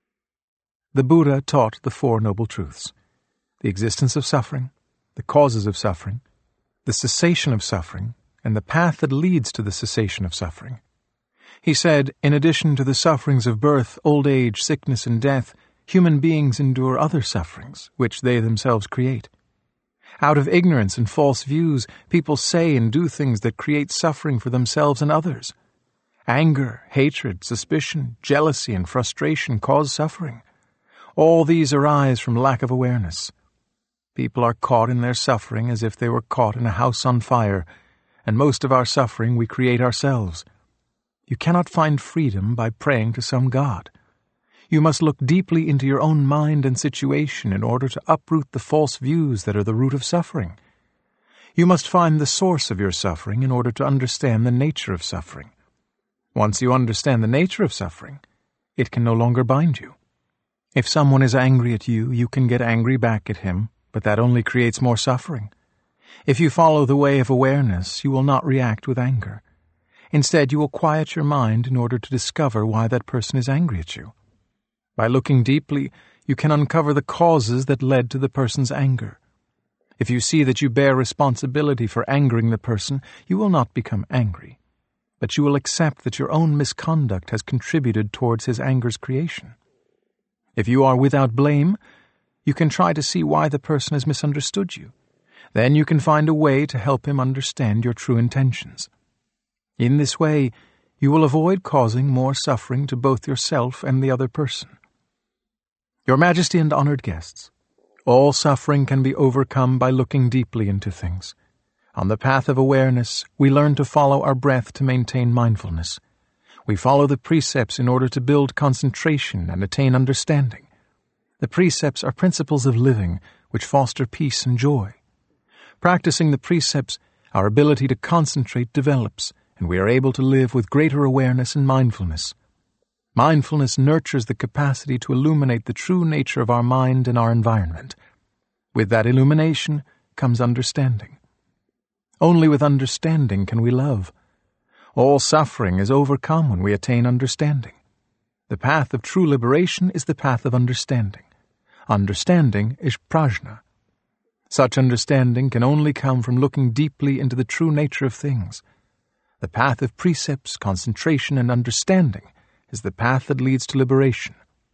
The Buddha taught the Four Noble Truths: the existence of suffering, the causes of suffering, the cessation of suffering, and the path that leads to the cessation of suffering. He said, in addition to the sufferings of birth, old age, sickness, and death, human beings endure other sufferings, which they themselves create. Out of ignorance and false views, people say and do things that create suffering for themselves and others. Anger, hatred, suspicion, jealousy, and frustration cause suffering. All these arise from lack of awareness. People are caught in their suffering as if they were caught in a house on fire, and most of our suffering we create ourselves. You cannot find freedom by praying to some god. You must look deeply into your own mind and situation in order to uproot the false views that are the root of suffering. You must find the source of your suffering in order to understand the nature of suffering. Once you understand the nature of suffering, it can no longer bind you. If someone is angry at you, you can get angry back at him, but that only creates more suffering. If you follow the way of awareness, you will not react with anger. Instead, you will quiet your mind in order to discover why that person is angry at you. By looking deeply, you can uncover the causes that led to the person's anger. If you see that you bear responsibility for angering the person, you will not become angry, but you will accept that your own misconduct has contributed towards his anger's creation. If you are without blame, you can try to see why the person has misunderstood you. Then you can find a way to help him understand your true intentions. In this way, you will avoid causing more suffering to both yourself and the other person. Your Majesty and honored guests, all suffering can be overcome by looking deeply into things. On the path of awareness, we learn to follow our breath to maintain mindfulness. We follow the precepts in order to build concentration and attain understanding. The precepts are principles of living which foster peace and joy. Practicing the precepts, our ability to concentrate develops, and we are able to live with greater awareness and mindfulness. Mindfulness nurtures the capacity to illuminate the true nature of our mind and our environment. With that illumination comes understanding. Only with understanding can we love. All suffering is overcome when we attain understanding. The path of true liberation is the path of understanding. Understanding is prajna. Such understanding can only come from looking deeply into the true nature of things. The path of precepts, concentration, and understanding is the path that leads to liberation.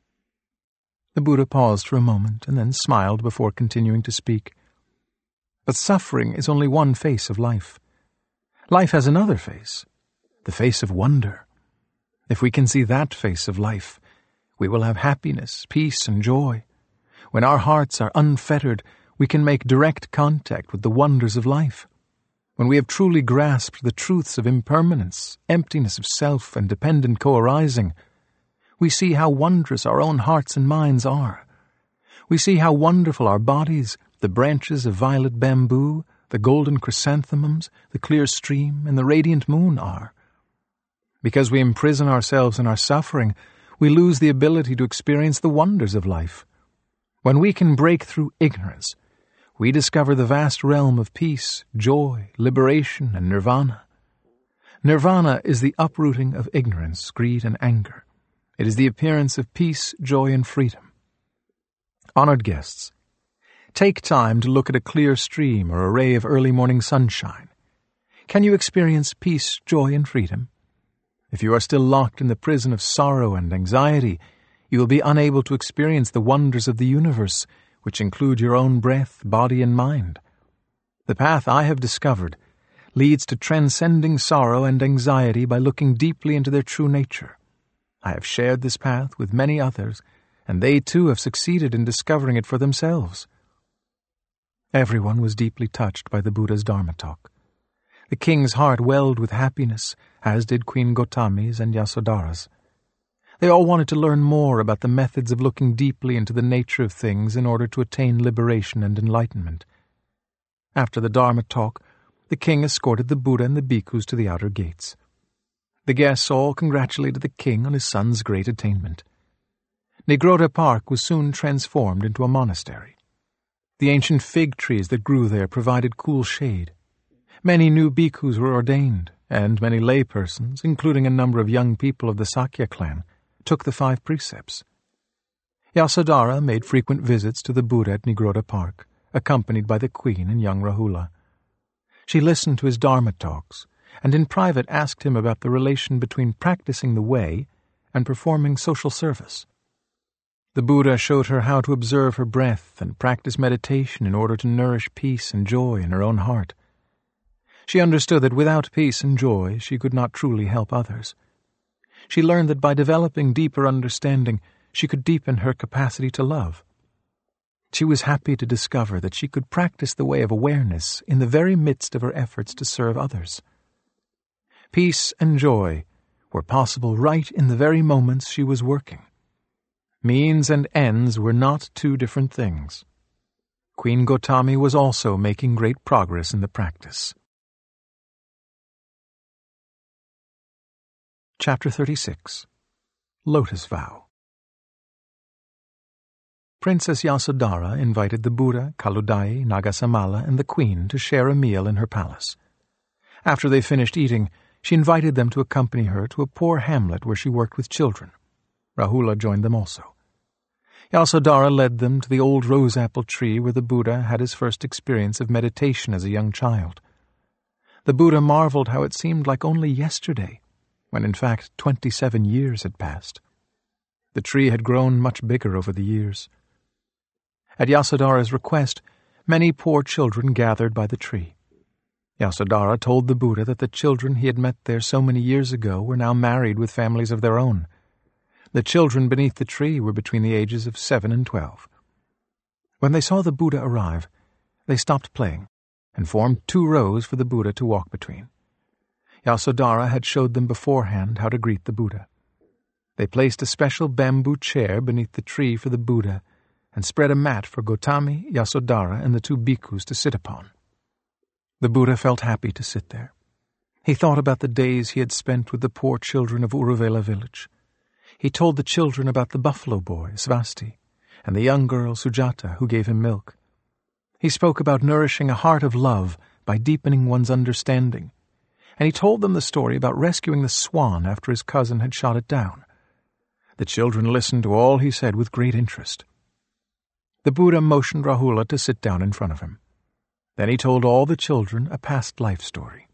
The Buddha paused for a moment and then smiled before continuing to speak. But suffering is only one face of life. Life has another face, the face of wonder. If we can see that face of life, we will have happiness, peace, and joy. When our hearts are unfettered, we can make direct contact with the wonders of life. When we have truly grasped the truths of impermanence, emptiness of self, and dependent co-arising, we see how wondrous our own hearts and minds are. We see how wonderful our bodies, the branches of violet bamboo, the golden chrysanthemums, the clear stream, and the radiant moon are. Because we imprison ourselves in our suffering, we lose the ability to experience the wonders of life. When we can break through ignorance, we discover the vast realm of peace, joy, liberation, and nirvana. Nirvana is the uprooting of ignorance, greed, and anger. It is the appearance of peace, joy, and freedom. Honored guests, take time to look at a clear stream or a ray of early morning sunshine. Can you experience peace, joy, and freedom? If you are still locked in the prison of sorrow and anxiety, you will be unable to experience the wonders of the universe, which include your own breath, body, and mind. The path I have discovered leads to transcending sorrow and anxiety by looking deeply into their true nature. I have shared this path with many others, and they too have succeeded in discovering it for themselves. Everyone was deeply touched by the Buddha's Dharma talk. The king's heart welled with happiness, as did Queen Gotami's and Yasodhara's. They all wanted to learn more about the methods of looking deeply into the nature of things in order to attain liberation and enlightenment. After the Dharma talk, the king escorted the Buddha and the bhikkhus to the outer gates. The guests all congratulated the king on his son's great attainment. Nigroda Park was soon transformed into a monastery. The ancient fig trees that grew there provided cool shade. Many new bhikkhus were ordained, and many lay persons, including a number of young people of the Sakya clan, took the five precepts. Yasodhara made frequent visits to the Buddha at Nigroda Park, accompanied by the queen and young Rahula. She listened to his Dharma talks, and in private asked him about the relation between practicing the way and performing social service. The Buddha showed her how to observe her breath and practice meditation in order to nourish peace and joy in her own heart. She understood that without peace and joy she could not truly help others. She learned that by developing deeper understanding she could deepen her capacity to love. She was happy to discover that she could practice the way of awareness in the very midst of her efforts to serve others. Peace and joy were possible right in the very moments she was working. Means and ends were not two different things. Queen Gotami was also making great progress in the practice. Chapter thirty-six. Lotus Vow. Princess Yasodhara invited the Buddha, Kaludai, Nagasamala, and the queen to share a meal in her palace. After they finished eating, she invited them to accompany her to a poor hamlet where she worked with children. Rahula joined them also. Yasodhara led them to the old rose-apple tree where the Buddha had his first experience of meditation as a young child. The Buddha marveled how it seemed like only yesterday, when in fact twenty-seven years had passed. The tree had grown much bigger over the years. At Yasodhara's request, many poor children gathered by the tree. Yasodhara told the Buddha that the children he had met there so many years ago were now married with families of their own. The children beneath the tree were between the ages of seven and twelve. When they saw the Buddha arrive, they stopped playing and formed two rows for the Buddha to walk between. Yasodhara had showed them beforehand how to greet the Buddha. They placed a special bamboo chair beneath the tree for the Buddha and spread a mat for Gotami, Yasodhara, and the two bhikkhus to sit upon. The Buddha felt happy to sit there. He thought about the days he had spent with the poor children of Uruvela village. He told the children about the buffalo boy, Svasti, and the young girl, Sujata, who gave him milk. He spoke about nourishing a heart of love by deepening one's understanding, and he told them the story about rescuing the swan after his cousin had shot it down. The children listened to all he said with great interest. The Buddha motioned Rahula to sit down in front of him. Then he told all the children a past life story.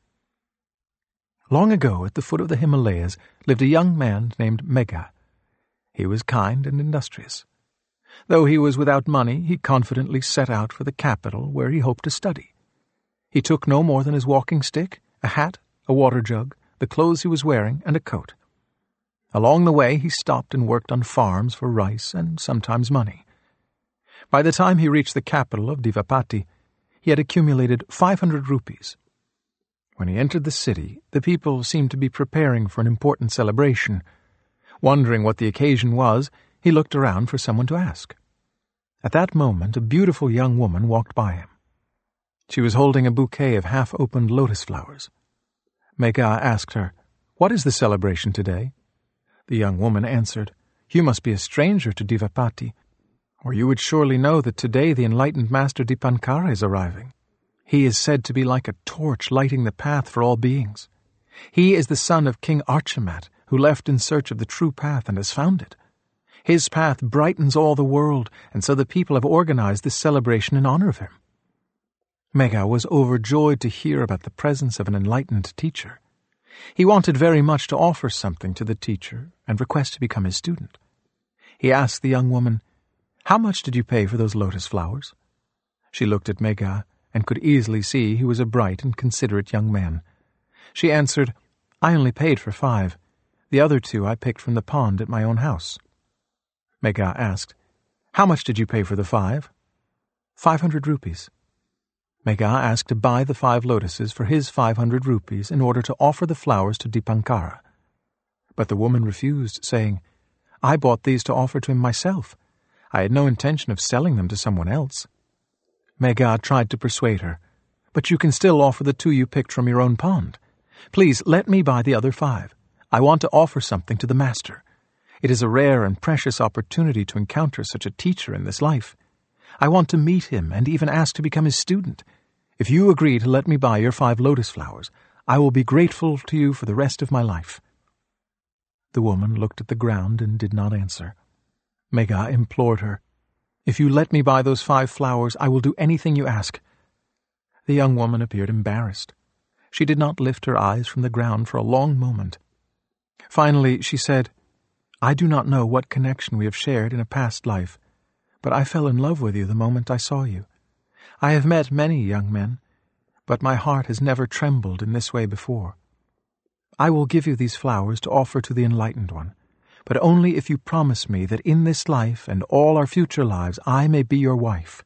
Long ago, at the foot of the Himalayas, lived a young man named Megha. He was kind and industrious. Though he was without money, he confidently set out for the capital where he hoped to study. He took no more than his walking stick, a hat, a water jug, the clothes he was wearing, and a coat. Along the way he stopped and worked on farms for rice and sometimes money. By the time he reached the capital of Divapati, he had accumulated five hundred rupees. When he entered the city, the people seemed to be preparing for an important celebration. Wondering what the occasion was, he looked around for someone to ask. At that moment, a beautiful young woman walked by him. She was holding a bouquet of half-opened lotus flowers. Megha asked her, "What is the celebration today?" The young woman answered, "You must be a stranger to Divapati, or you would surely know that today the enlightened master Dipankara is arriving. He is said to be like a torch lighting the path for all beings. He is the son of King Archamat, who left in search of the true path and has found it. His path brightens all the world, and so the people have organized this celebration in honor of him." Megha was overjoyed to hear about the presence of an enlightened teacher. He wanted very much to offer something to the teacher and request to become his student. He asked the young woman, "How much did you pay for those lotus flowers?" She looked at Megha and could easily see he was a bright and considerate young man. She answered, "I only paid for five. The other two I picked from the pond at my own house." Megha asked, "How much did you pay for the five?" Five hundred rupees." Megha asked to buy the five lotuses for his five hundred rupees in order to offer the flowers to Dipankara. But the woman refused, saying, "I bought these to offer to him myself. I had no intention of selling them to someone else." Megha tried to persuade her, "But you can still offer the two you picked from your own pond. Please let me buy the other five. I want to offer something to the master. It is a rare and precious opportunity to encounter such a teacher in this life. I want to meet him and even ask to become his student. If you agree to let me buy your five lotus flowers, I will be grateful to you for the rest of my life." The woman looked at the ground and did not answer. Megha implored her, "If you let me buy those five flowers, I will do anything you ask." The young woman appeared embarrassed. She did not lift her eyes from the ground for a long moment. Finally, she said, "I do not know what connection we have shared in a past life, but I fell in love with you the moment I saw you. I have met many young men, but my heart has never trembled in this way before. I will give you these flowers to offer to the Enlightened One, but only if you promise me that in this life and all our future lives I may be your wife."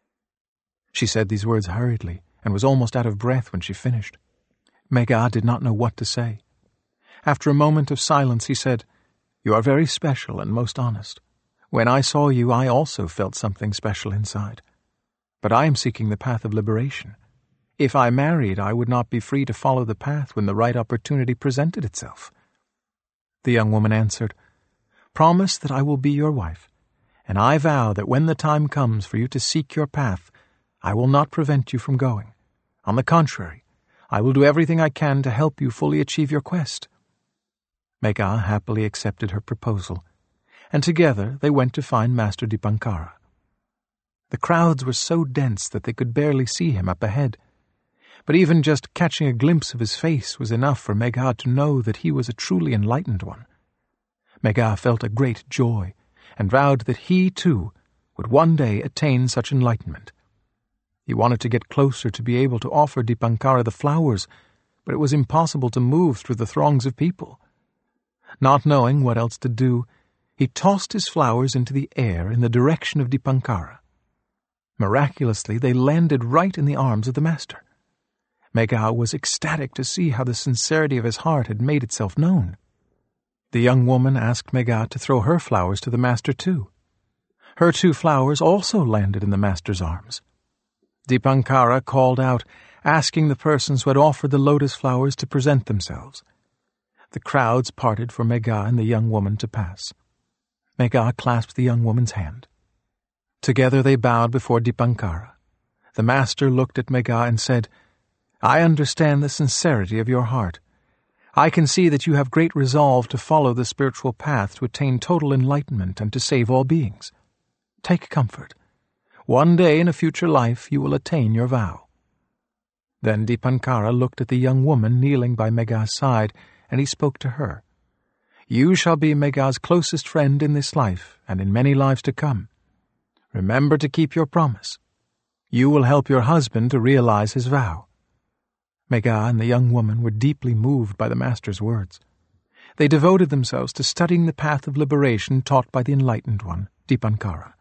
She said these words hurriedly and was almost out of breath when she finished. Megha did not know what to say. After a moment of silence he said, "You are very special and most honest. When I saw you, I also felt something special inside. But I am seeking the path of liberation. If I married, I would not be free to follow the path when the right opportunity presented itself." The young woman answered, "Promise that I will be your wife, and I vow that when the time comes for you to seek your path, I will not prevent you from going. On the contrary, I will do everything I can to help you fully achieve your quest." Megha happily accepted her proposal, and together they went to find Master Dipankara. The crowds were so dense that they could barely see him up ahead, but even just catching a glimpse of his face was enough for Megha to know that he was a truly enlightened one. Megha felt a great joy, and vowed that he, too, would one day attain such enlightenment. He wanted to get closer to be able to offer Dipankara the flowers, but it was impossible to move through the throngs of people. Not knowing what else to do, he tossed his flowers into the air in the direction of Dipankara. Miraculously, they landed right in the arms of the master. Megha was ecstatic to see how the sincerity of his heart had made itself known. The young woman asked Megha to throw her flowers to the master too. Her two flowers also landed in the master's arms. Dipankara called out, asking the persons who had offered the lotus flowers to present themselves. The crowds parted for Megha and the young woman to pass. Megha clasped the young woman's hand. Together they bowed before Dipankara. The master looked at Megha and said, "I understand the sincerity of your heart. I can see that you have great resolve to follow the spiritual path to attain total enlightenment and to save all beings. Take comfort. One day in a future life you will attain your vow." Then Dipankara looked at the young woman kneeling by Megha's side, and he spoke to her. "You shall be Megha's closest friend in this life and in many lives to come. Remember to keep your promise. You will help your husband to realize his vow." Megha and the young woman were deeply moved by the master's words. They devoted themselves to studying the path of liberation taught by the enlightened one, Dipankara.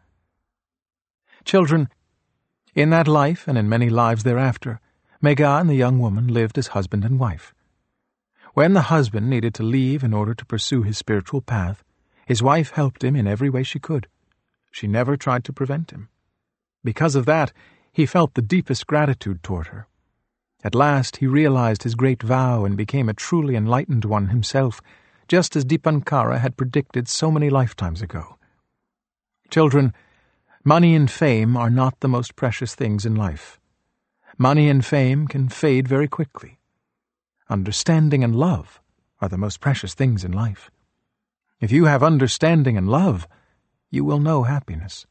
Children, in that life and in many lives thereafter, Megha and the young woman lived as husband and wife. When the husband needed to leave in order to pursue his spiritual path, his wife helped him in every way she could. She never tried to prevent him. Because of that, he felt the deepest gratitude toward her. At last he realized his great vow and became a truly enlightened one himself, just as Dipankara had predicted so many lifetimes ago. Children, money and fame are not the most precious things in life. Money and fame can fade very quickly. Understanding and love are the most precious things in life. If you have understanding and love, you will know happiness.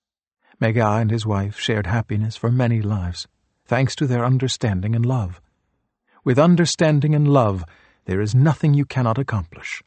Megha and his wife shared happiness for many lives, thanks to their understanding and love. With understanding and love, there is nothing you cannot accomplish.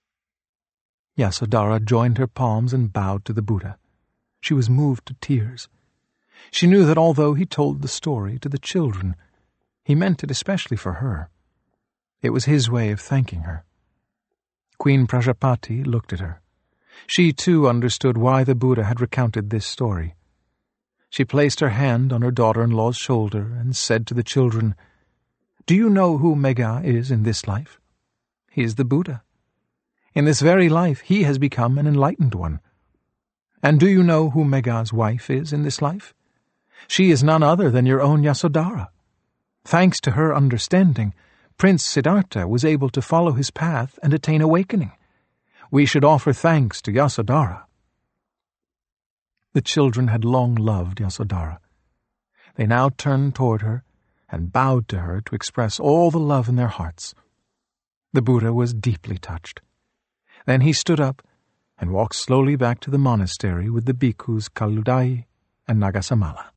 Yasodhara joined her palms and bowed to the Buddha. She was moved to tears. She knew that although he told the story to the children, he meant it especially for her. It was his way of thanking her. Queen Prajapati looked at her. She too understood why the Buddha had recounted this story. She placed her hand on her daughter-in-law's shoulder and said to the children, "Do you know who Megha is in this life? He is the Buddha. In this very life he has become an enlightened one. And do you know who Megha's wife is in this life? She is none other than your own Yasodhara. Thanks to her understanding, Prince Siddhartha was able to follow his path and attain awakening. We should offer thanks to Yasodhara." The children had long loved Yasodhara. They now turned toward her and bowed to her to express all the love in their hearts. The Buddha was deeply touched. Then he stood up and walked slowly back to the monastery with the bhikkhus Kaludai and Nagasamala.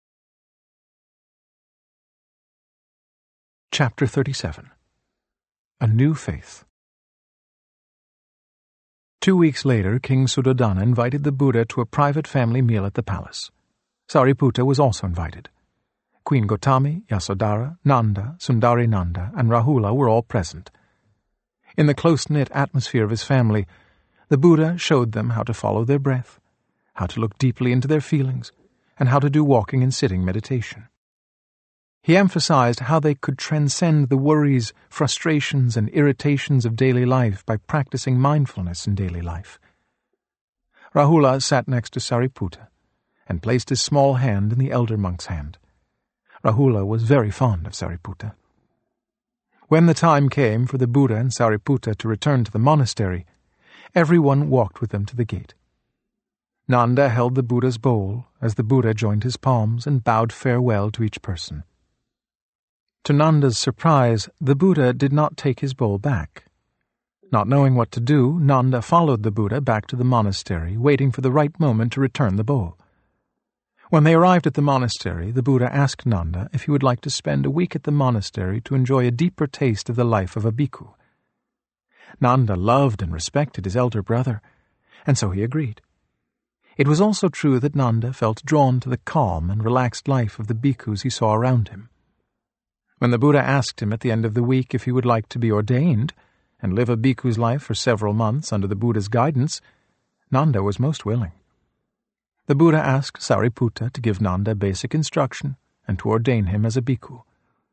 Chapter thirty-seven. A New Faith. Two weeks later, King Suddhodana invited the Buddha to a private family meal at the palace. Sariputta was also invited. Queen Gotami, Yasodhara, Nanda, Sundari Nanda, and Rahula were all present. In the close-knit atmosphere of his family, the Buddha showed them how to follow their breath, how to look deeply into their feelings, and how to do walking and sitting meditation. He emphasized how they could transcend the worries, frustrations, and irritations of daily life by practicing mindfulness in daily life. Rahula sat next to Sariputta and placed his small hand in the elder monk's hand. Rahula was very fond of Sariputta. When the time came for the Buddha and Sariputta to return to the monastery, everyone walked with them to the gate. Nanda held the Buddha's bowl as the Buddha joined his palms and bowed farewell to each person. To Nanda's surprise, the Buddha did not take his bowl back. Not knowing what to do, Nanda followed the Buddha back to the monastery, waiting for the right moment to return the bowl. When they arrived at the monastery, the Buddha asked Nanda if he would like to spend a week at the monastery to enjoy a deeper taste of the life of a bhikkhu. Nanda loved and respected his elder brother, and so he agreed. It was also true that Nanda felt drawn to the calm and relaxed life of the bhikkhus he saw around him. When the Buddha asked him at the end of the week if he would like to be ordained and live a bhikkhu's life for several months under the Buddha's guidance, Nanda was most willing. The Buddha asked Sariputta to give Nanda basic instruction and to ordain him as a bhikkhu.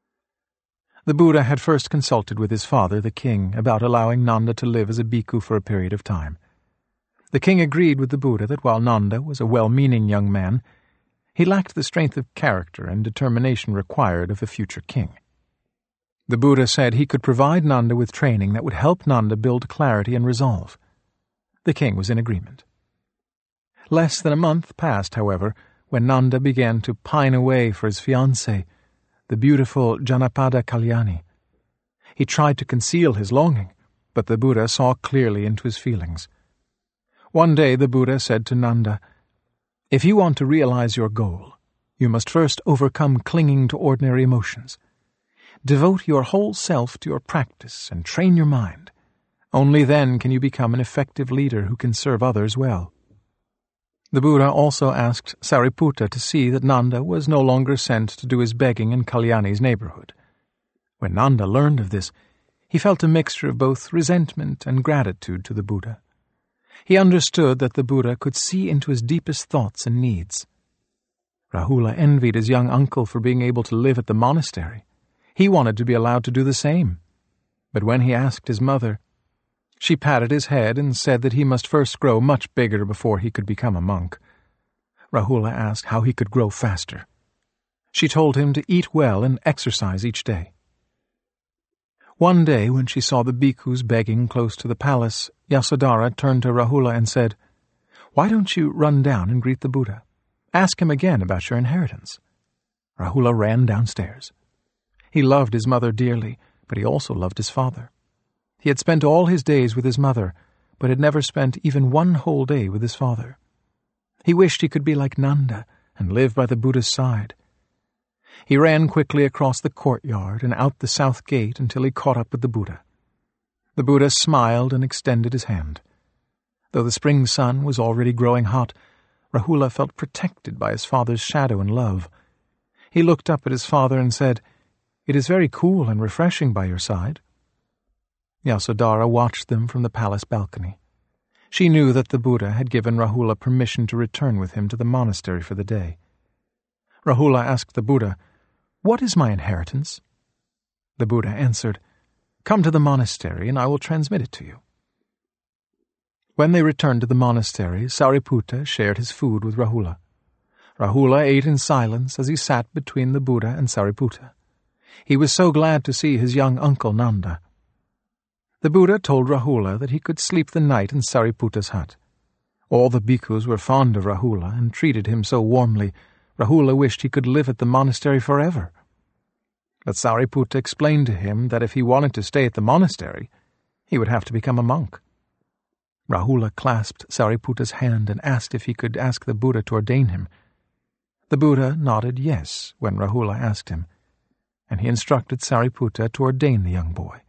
The Buddha had first consulted with his father, the king, about allowing Nanda to live as a bhikkhu for a period of time. The king agreed with the Buddha that while Nanda was a well-meaning young man, he lacked the strength of character and determination required of a future king. The Buddha said he could provide Nanda with training that would help Nanda build clarity and resolve. The king was in agreement. Less than a month passed, however, when Nanda began to pine away for his fiancée, the beautiful Janapada Kalyani. He tried to conceal his longing, but the Buddha saw clearly into his feelings. One day the Buddha said to Nanda, "If you want to realize your goal, you must first overcome clinging to ordinary emotions. Devote your whole self to your practice and train your mind. Only then can you become an effective leader who can serve others well." The Buddha also asked Sariputta to see that Nanda was no longer sent to do his begging in Kalyani's neighborhood. When Nanda learned of this, he felt a mixture of both resentment and gratitude to the Buddha. He understood that the Buddha could see into his deepest thoughts and needs. Rahula envied his young uncle for being able to live at the monastery. He wanted to be allowed to do the same. But when he asked his mother, she patted his head and said that he must first grow much bigger before he could become a monk. Rahula asked how he could grow faster. She told him to eat well and exercise each day. One day, when she saw the bhikkhus begging close to the palace, Yasodhara turned to Rahula and said, "Why don't you run down and greet the Buddha? Ask him again about your inheritance." Rahula ran downstairs. He loved his mother dearly, but he also loved his father. He had spent all his days with his mother, but had never spent even one whole day with his father. He wished he could be like Nanda and live by the Buddha's side. He ran quickly across the courtyard and out the south gate until he caught up with the Buddha. The Buddha smiled and extended his hand. Though the spring sun was already growing hot, Rahula felt protected by his father's shadow and love. He looked up at his father and said, "It is very cool and refreshing by your side." Yasodhara watched them from the palace balcony. She knew that the Buddha had given Rahula permission to return with him to the monastery for the day. Rahula asked the Buddha, "What is my inheritance?" The Buddha answered, "Come to the monastery and I will transmit it to you." When they returned to the monastery, Sariputta shared his food with Rahula. Rahula ate in silence as he sat between the Buddha and Sariputta. He was so glad to see his young uncle Nanda. The Buddha told Rahula that he could sleep the night in Sariputta's hut. All the bhikkhus were fond of Rahula and treated him so warmly, Rahula wished he could live at the monastery forever. But Sariputta explained to him that if he wanted to stay at the monastery, he would have to become a monk. Rahula clasped Sariputta's hand and asked if he could ask the Buddha to ordain him. The Buddha nodded yes when Rahula asked him, and he instructed Sariputta to ordain the young boy.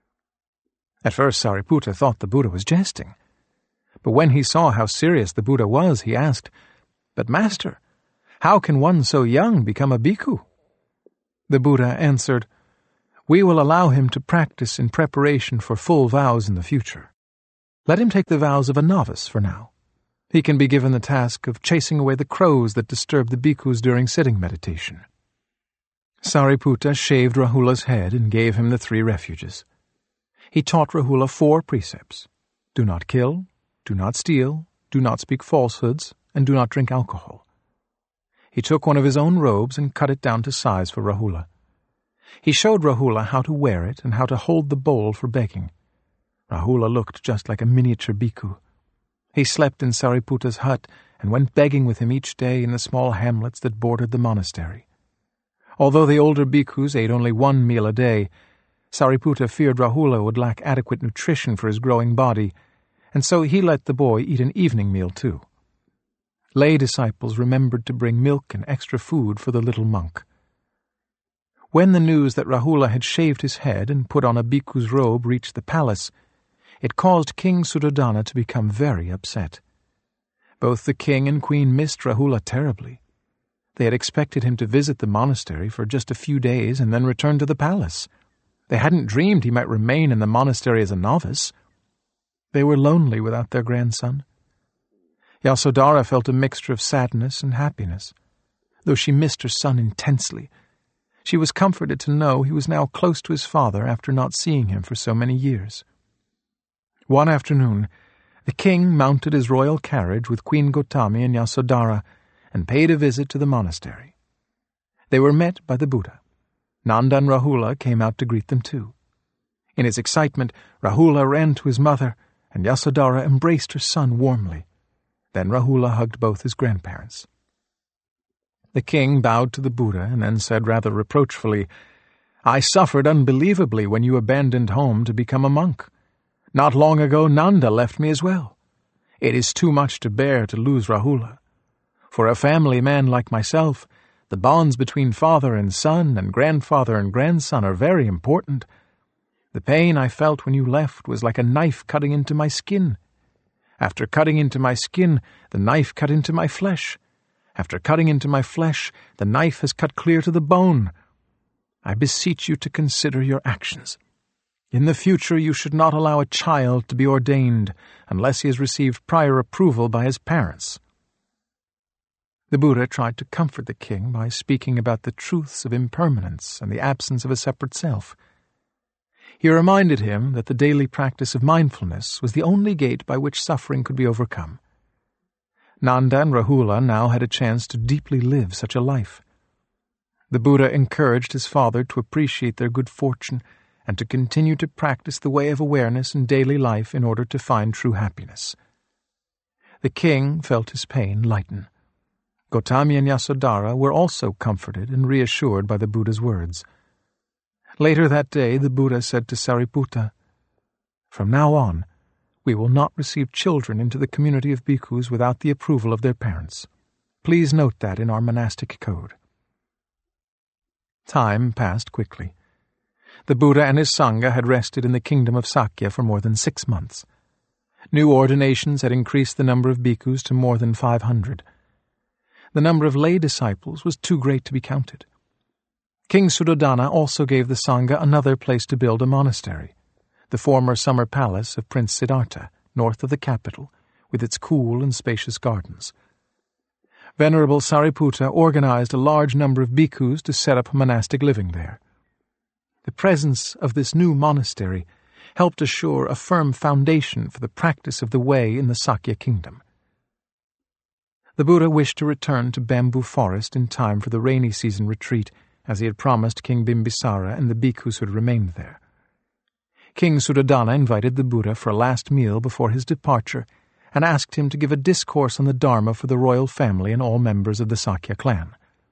At first Sariputta thought the Buddha was jesting, but when he saw how serious the Buddha was, he asked, "But Master, how can one so young become a bhikkhu?" The Buddha answered, "We will allow him to practice in preparation for full vows in the future. Let him take the vows of a novice for now. He can be given the task of chasing away the crows that disturb the bhikkhus during sitting meditation." Sariputta shaved Rahula's head and gave him the three refuges. He taught Rahula four precepts: do not kill, do not steal, do not speak falsehoods, and do not drink alcohol. He took one of his own robes and cut it down to size for Rahula. He showed Rahula how to wear it and how to hold the bowl for begging. Rahula looked just like a miniature bhikkhu. He slept in Sariputta's hut and went begging with him each day in the small hamlets that bordered the monastery. Although the older bhikkhus ate only one meal a day, Sariputta feared Rahula would lack adequate nutrition for his growing body, and so he let the boy eat an evening meal too. Lay disciples remembered to bring milk and extra food for the little monk. When the news that Rahula had shaved his head and put on a bhikkhu's robe reached the palace, it caused King Suddhodana to become very upset. Both the king and queen missed Rahula terribly. They had expected him to visit the monastery for just a few days and then return to the palace. They hadn't dreamed he might remain in the monastery as a novice. They were lonely without their grandson. Yasodhara felt a mixture of sadness and happiness. Though she missed her son intensely, she was comforted to know he was now close to his father after not seeing him for so many years. One afternoon, the king mounted his royal carriage with Queen Gotami and Yasodhara and paid a visit to the monastery. They were met by the Buddha. Nanda and Rahula came out to greet them too. In his excitement, Rahula ran to his mother, and Yasodhara embraced her son warmly. Then Rahula hugged both his grandparents. The king bowed to the Buddha and then said rather reproachfully, "I suffered unbelievably when you abandoned home to become a monk. Not long ago Nanda left me as well. It is too much to bear to lose Rahula. For a family man like myself, the bonds between father and son and grandfather and grandson are very important. The pain I felt when you left was like a knife cutting into my skin. After cutting into my skin, the knife cut into my flesh. After cutting into my flesh, the knife has cut clear to the bone. I beseech you to consider your actions. In the future you should not allow a child to be ordained unless he has received prior approval by his parents." The Buddha tried to comfort the king by speaking about the truths of impermanence and the absence of a separate self. He reminded him that the daily practice of mindfulness was the only gate by which suffering could be overcome. Nanda and Rahula now had a chance to deeply live such a life. The Buddha encouraged his father to appreciate their good fortune and to continue to practice the way of awareness in daily life in order to find true happiness. The king felt his pain lighten. Gotami and Yasodhara were also comforted and reassured by the Buddha's words. Later that day the Buddha said to Sariputta, "From now on, we will not receive children into the community of bhikkhus without the approval of their parents. Please note that in our monastic code." Time passed quickly. The Buddha and his Sangha had rested in the kingdom of Sakya for more than six months. New ordinations had increased the number of bhikkhus to more than five hundred. The number of lay disciples was too great to be counted. King Suddhodana also gave the Sangha another place to build a monastery, the former summer palace of Prince Siddhartha, north of the capital, with its cool and spacious gardens. Venerable Sariputta organized a large number of bhikkhus to set up monastic living there. The presence of this new monastery helped assure a firm foundation for the practice of the way in the Sakya kingdom. The Buddha wished to return to Bamboo Forest in time for the rainy season retreat, as he had promised King Bimbisara and the bhikkhus who had remained there. King Suddhodana invited the Buddha for a last meal before his departure and asked him to give a discourse on the Dharma for the royal family and all members of the Sakya clan.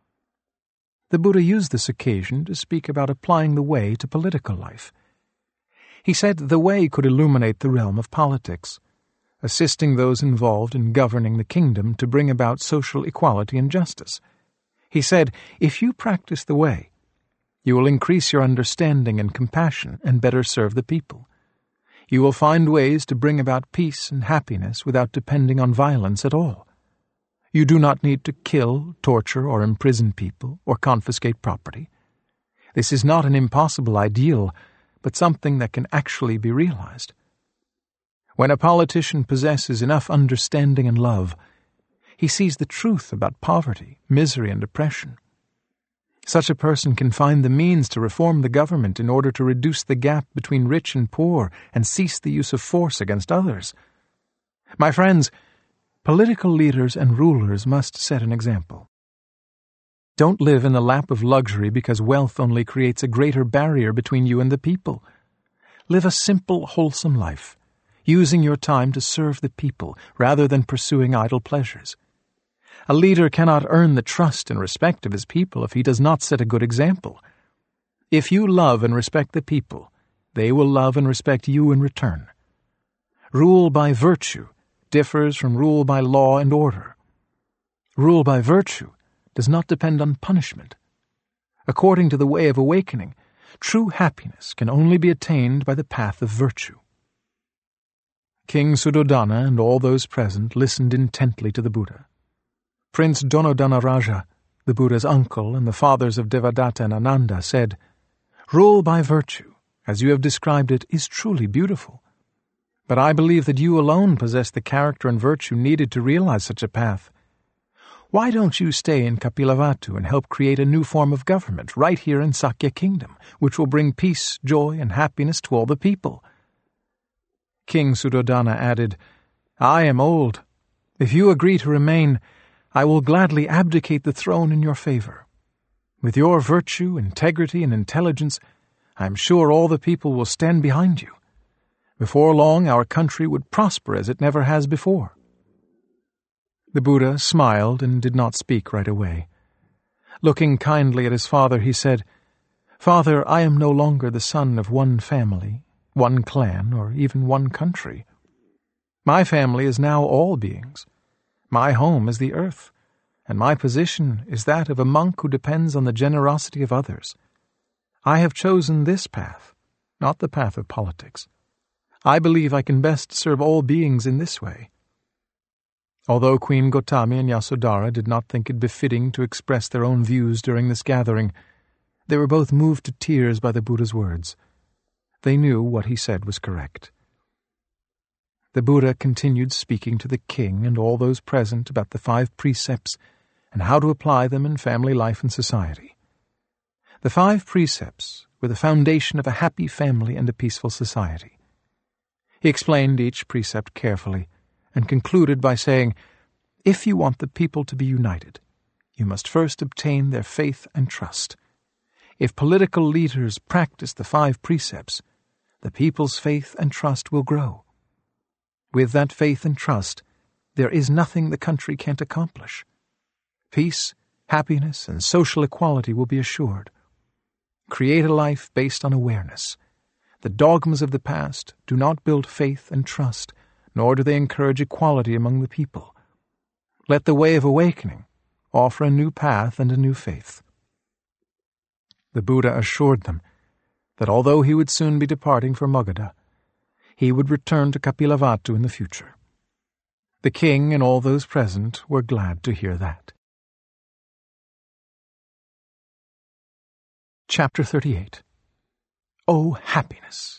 The Buddha used this occasion to speak about applying the way to political life. He said the way could illuminate the realm of politics, assisting those involved in governing the kingdom to bring about social equality and justice. He said, if you practice the way, you will increase your understanding and compassion and better serve the people. You will find ways to bring about peace and happiness without depending on violence at all. You do not need to kill, torture, or imprison people, or confiscate property. This is not an impossible ideal, but something that can actually be realized. When a politician possesses enough understanding and love, he sees the truth about poverty, misery, and oppression. Such a person can find the means to reform the government in order to reduce the gap between rich and poor and cease the use of force against others. My friends, political leaders and rulers must set an example. Don't live in the lap of luxury because wealth only creates a greater barrier between you and the people. Live a simple, wholesome life, using your time to serve the people rather than pursuing idle pleasures. A leader cannot earn the trust and respect of his people if he does not set a good example. If you love and respect the people, they will love and respect you in return. Rule by virtue differs from rule by law and order. Rule by virtue does not depend on punishment. According to the way of awakening, true happiness can only be attained by the path of virtue. King Suddhodana and all those present listened intently to the Buddha. Prince Donodana Raja, the Buddha's uncle and the fathers of Devadatta and Ananda, said, "Rule by virtue, as you have described it, is truly beautiful. But I believe that you alone possess the character and virtue needed to realize such a path. Why don't you stay in Kapilavatthu and help create a new form of government right here in Sakya Kingdom, which will bring peace, joy, and happiness to all the people?" King Suddhodana added, "I am old. If you agree to remain, I will gladly abdicate the throne in your favor. With your virtue, integrity, and intelligence, I am sure all the people will stand behind you. Before long, our country would prosper as it never has before." The Buddha smiled and did not speak right away. Looking kindly at his father, he said, "Father, I am no longer the son of one family, one clan, or even one country. My family is now all beings. My home is the earth, and my position is that of a monk who depends on the generosity of others. I have chosen this path, not the path of politics. I believe I can best serve all beings in this way." Although Queen Gotami and Yasodhara did not think it befitting to express their own views during this gathering, they were both moved to tears by the Buddha's words. They knew what he said was correct. The Buddha continued speaking to the king and all those present about the five precepts and how to apply them in family life and society. The five precepts were the foundation of a happy family and a peaceful society. He explained each precept carefully and concluded by saying, "If you want the people to be united, you must first obtain their faith and trust. If political leaders practice the five precepts, the people's faith and trust will grow. With that faith and trust, there is nothing the country can't accomplish. Peace, happiness, and social equality will be assured. Create a life based on awareness. The dogmas of the past do not build faith and trust, nor do they encourage equality among the people. Let the way of awakening offer a new path and a new faith." The Buddha assured them that although he would soon be departing for Magadha, he would return to Kapilavatthu in the future. The king and all those present were glad to hear that. Chapter thirty-eight. O Happiness!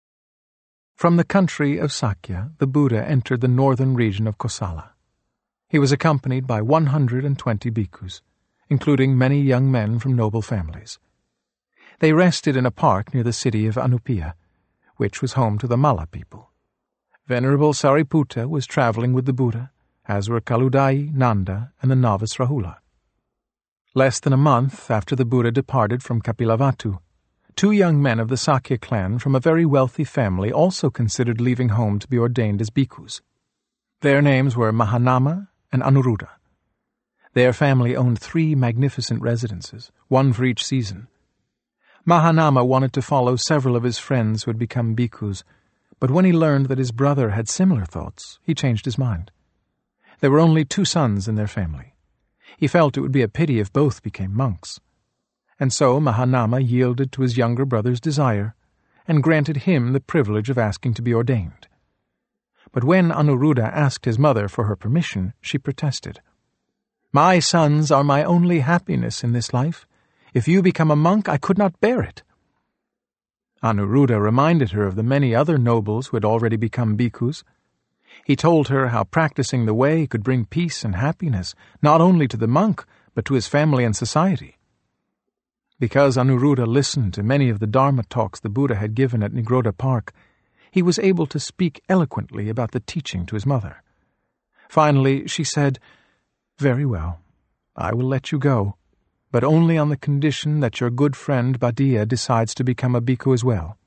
From the country of Sakya, the Buddha entered the northern region of Kosala. He was accompanied by one hundred and twenty bhikkhus, including many young men from noble families. They rested in a park near the city of Anupiya, which was home to the Malla people. Venerable Sariputta was traveling with the Buddha, as were Kaludai, Nanda, and the novice Rahula. Less than a month after the Buddha departed from Kapilavatthu, two young men of the Sakya clan from a very wealthy family also considered leaving home to be ordained as bhikkhus. Their names were Mahanama and Anuruddha. Their family owned three magnificent residences, one for each season. Mahanama wanted to follow several of his friends who had become bhikkhus, but when he learned that his brother had similar thoughts, he changed his mind. There were only two sons in their family. He felt it would be a pity if both became monks. And so Mahanama yielded to his younger brother's desire and granted him the privilege of asking to be ordained. But when Anuruddha asked his mother for her permission, she protested. "My sons are my only happiness in this life. If you become a monk, I could not bear it." Anuruddha reminded her of the many other nobles who had already become bhikkhus. He told her how practicing the way could bring peace and happiness, not only to the monk, but to his family and society. Because Anuruddha listened to many of the Dharma talks the Buddha had given at Nigrodha Park, he was able to speak eloquently about the teaching to his mother. Finally, she said, "Very well, I will let you go, but only on the condition that your good friend Bhaddiya decides to become a bhikkhu as well."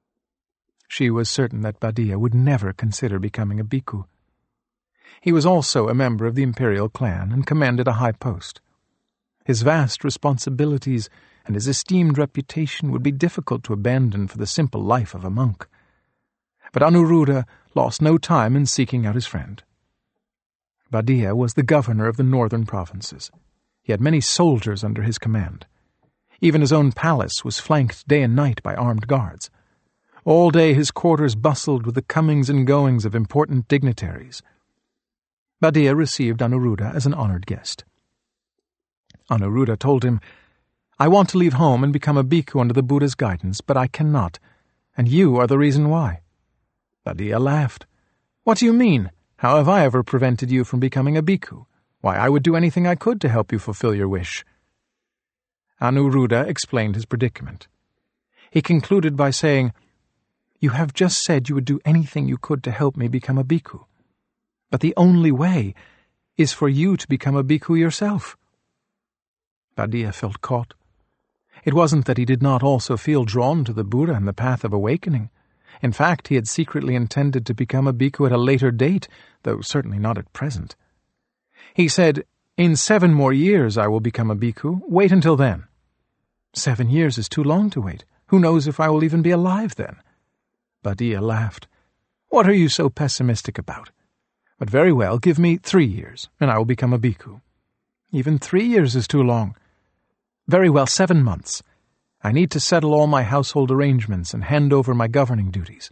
She was certain that Bhaddiya would never consider becoming a bhikkhu. He was also a member of the imperial clan and commanded a high post. His vast responsibilities and his esteemed reputation would be difficult to abandon for the simple life of a monk. But Anuruddha lost no time in seeking out his friend. Bhaddiya was the governor of the northern provinces. He had many soldiers under his command. Even his own palace was flanked day and night by armed guards. All day his quarters bustled with the comings and goings of important dignitaries. Bhaddiya received Anuruddha as an honored guest. Anuruddha told him, "I want to leave home and become a bhikkhu under the Buddha's guidance, but I cannot, and you are the reason why." Bhaddiya laughed. "What do you mean? How have I ever prevented you from becoming a bhikkhu? Why, I would do anything I could to help you fulfill your wish." Anuruddha explained his predicament. He concluded by saying, "You have just said you would do anything you could to help me become a bhikkhu. But the only way is for you to become a bhikkhu yourself." Bhaddiya felt caught. It wasn't that he did not also feel drawn to the Buddha and the path of awakening. In fact, he had secretly intended to become a bhikkhu at a later date, though certainly not at present. He said, "In seven more years I will become a bhikkhu. Wait until then." "Seven years is too long to wait. Who knows if I will even be alive then?" Bhaddiya laughed. "What are you so pessimistic about? But very well, give me three years, and I will become a bhikkhu." "Even three years is too long." "Very well, seven months. I need to settle all my household arrangements and hand over my governing duties."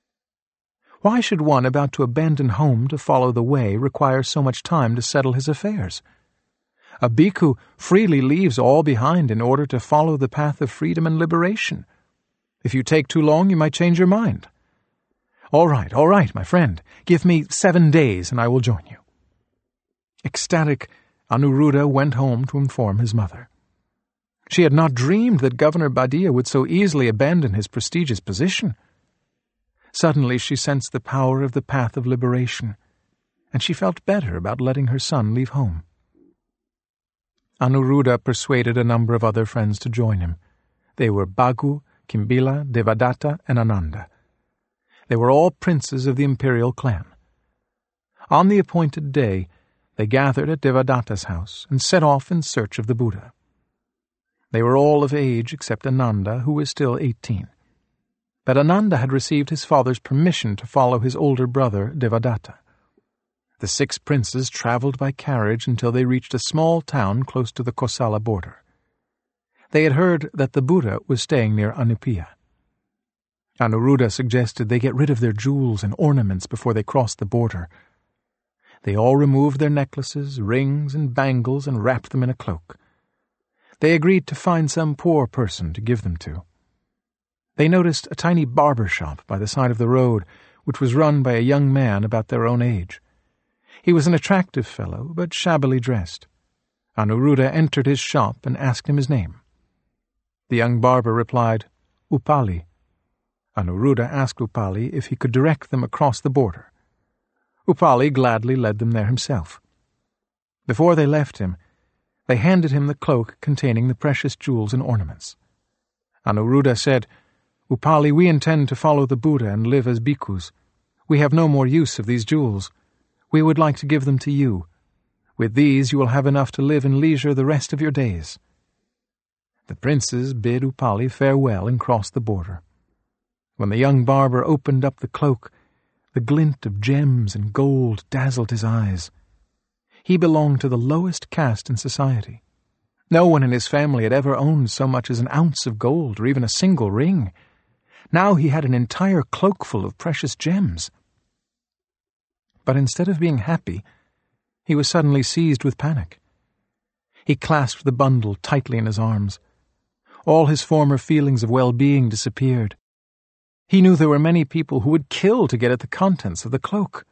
Why should one about to abandon home to follow the way require so much time to settle his affairs? A bhikkhu freely leaves all behind in order to follow the path of freedom and liberation. If you take too long, you might change your mind. "All right, all right, my friend. Give me seven days and I will join you." Ecstatic, Anuruddha went home to inform his mother. She had not dreamed that Governor Bhaddiya would so easily abandon his prestigious position. Suddenly she sensed the power of the path of liberation, and she felt better about letting her son leave home. Anuruddha persuaded a number of other friends to join him. They were Bhagu, Kimbila, Devadatta, and Ananda. They were all princes of the imperial clan. On the appointed day, they gathered at Devadatta's house and set off in search of the Buddha. They were all of age except Ananda, who was still eighteen. But Ananda had received his father's permission to follow his older brother, Devadatta. The six princes traveled by carriage until they reached a small town close to the Kosala border. They had heard that the Buddha was staying near Anupiya. Anuruddha suggested they get rid of their jewels and ornaments before they crossed the border. They all removed their necklaces, rings, and bangles and wrapped them in a cloak. They agreed to find some poor person to give them to. They noticed a tiny barber shop by the side of the road, which was run by a young man about their own age. He was an attractive fellow, but shabbily dressed. Anuruddha entered his shop and asked him his name. The young barber replied, Upali. Anuruddha asked Upali if he could direct them across the border. Upali gladly led them there himself. Before they left him, they handed him the cloak containing the precious jewels and ornaments. Anuruddha said, Upali, we intend to follow the Buddha and live as bhikkhus. We have no more use of these jewels. We would like to give them to you. With these you will have enough to live in leisure the rest of your days. The princes bid Upali farewell and crossed the border. When the young barber opened up the cloak, the glint of gems and gold dazzled his eyes. He belonged to the lowest caste in society. No one in his family had ever owned so much as an ounce of gold or even a single ring. Now he had an entire cloak full of precious gems. But instead of being happy, he was suddenly seized with panic. He clasped the bundle tightly in his arms. All his former feelings of well-being disappeared. He knew there were many people who would kill to get at the contents of the cloak.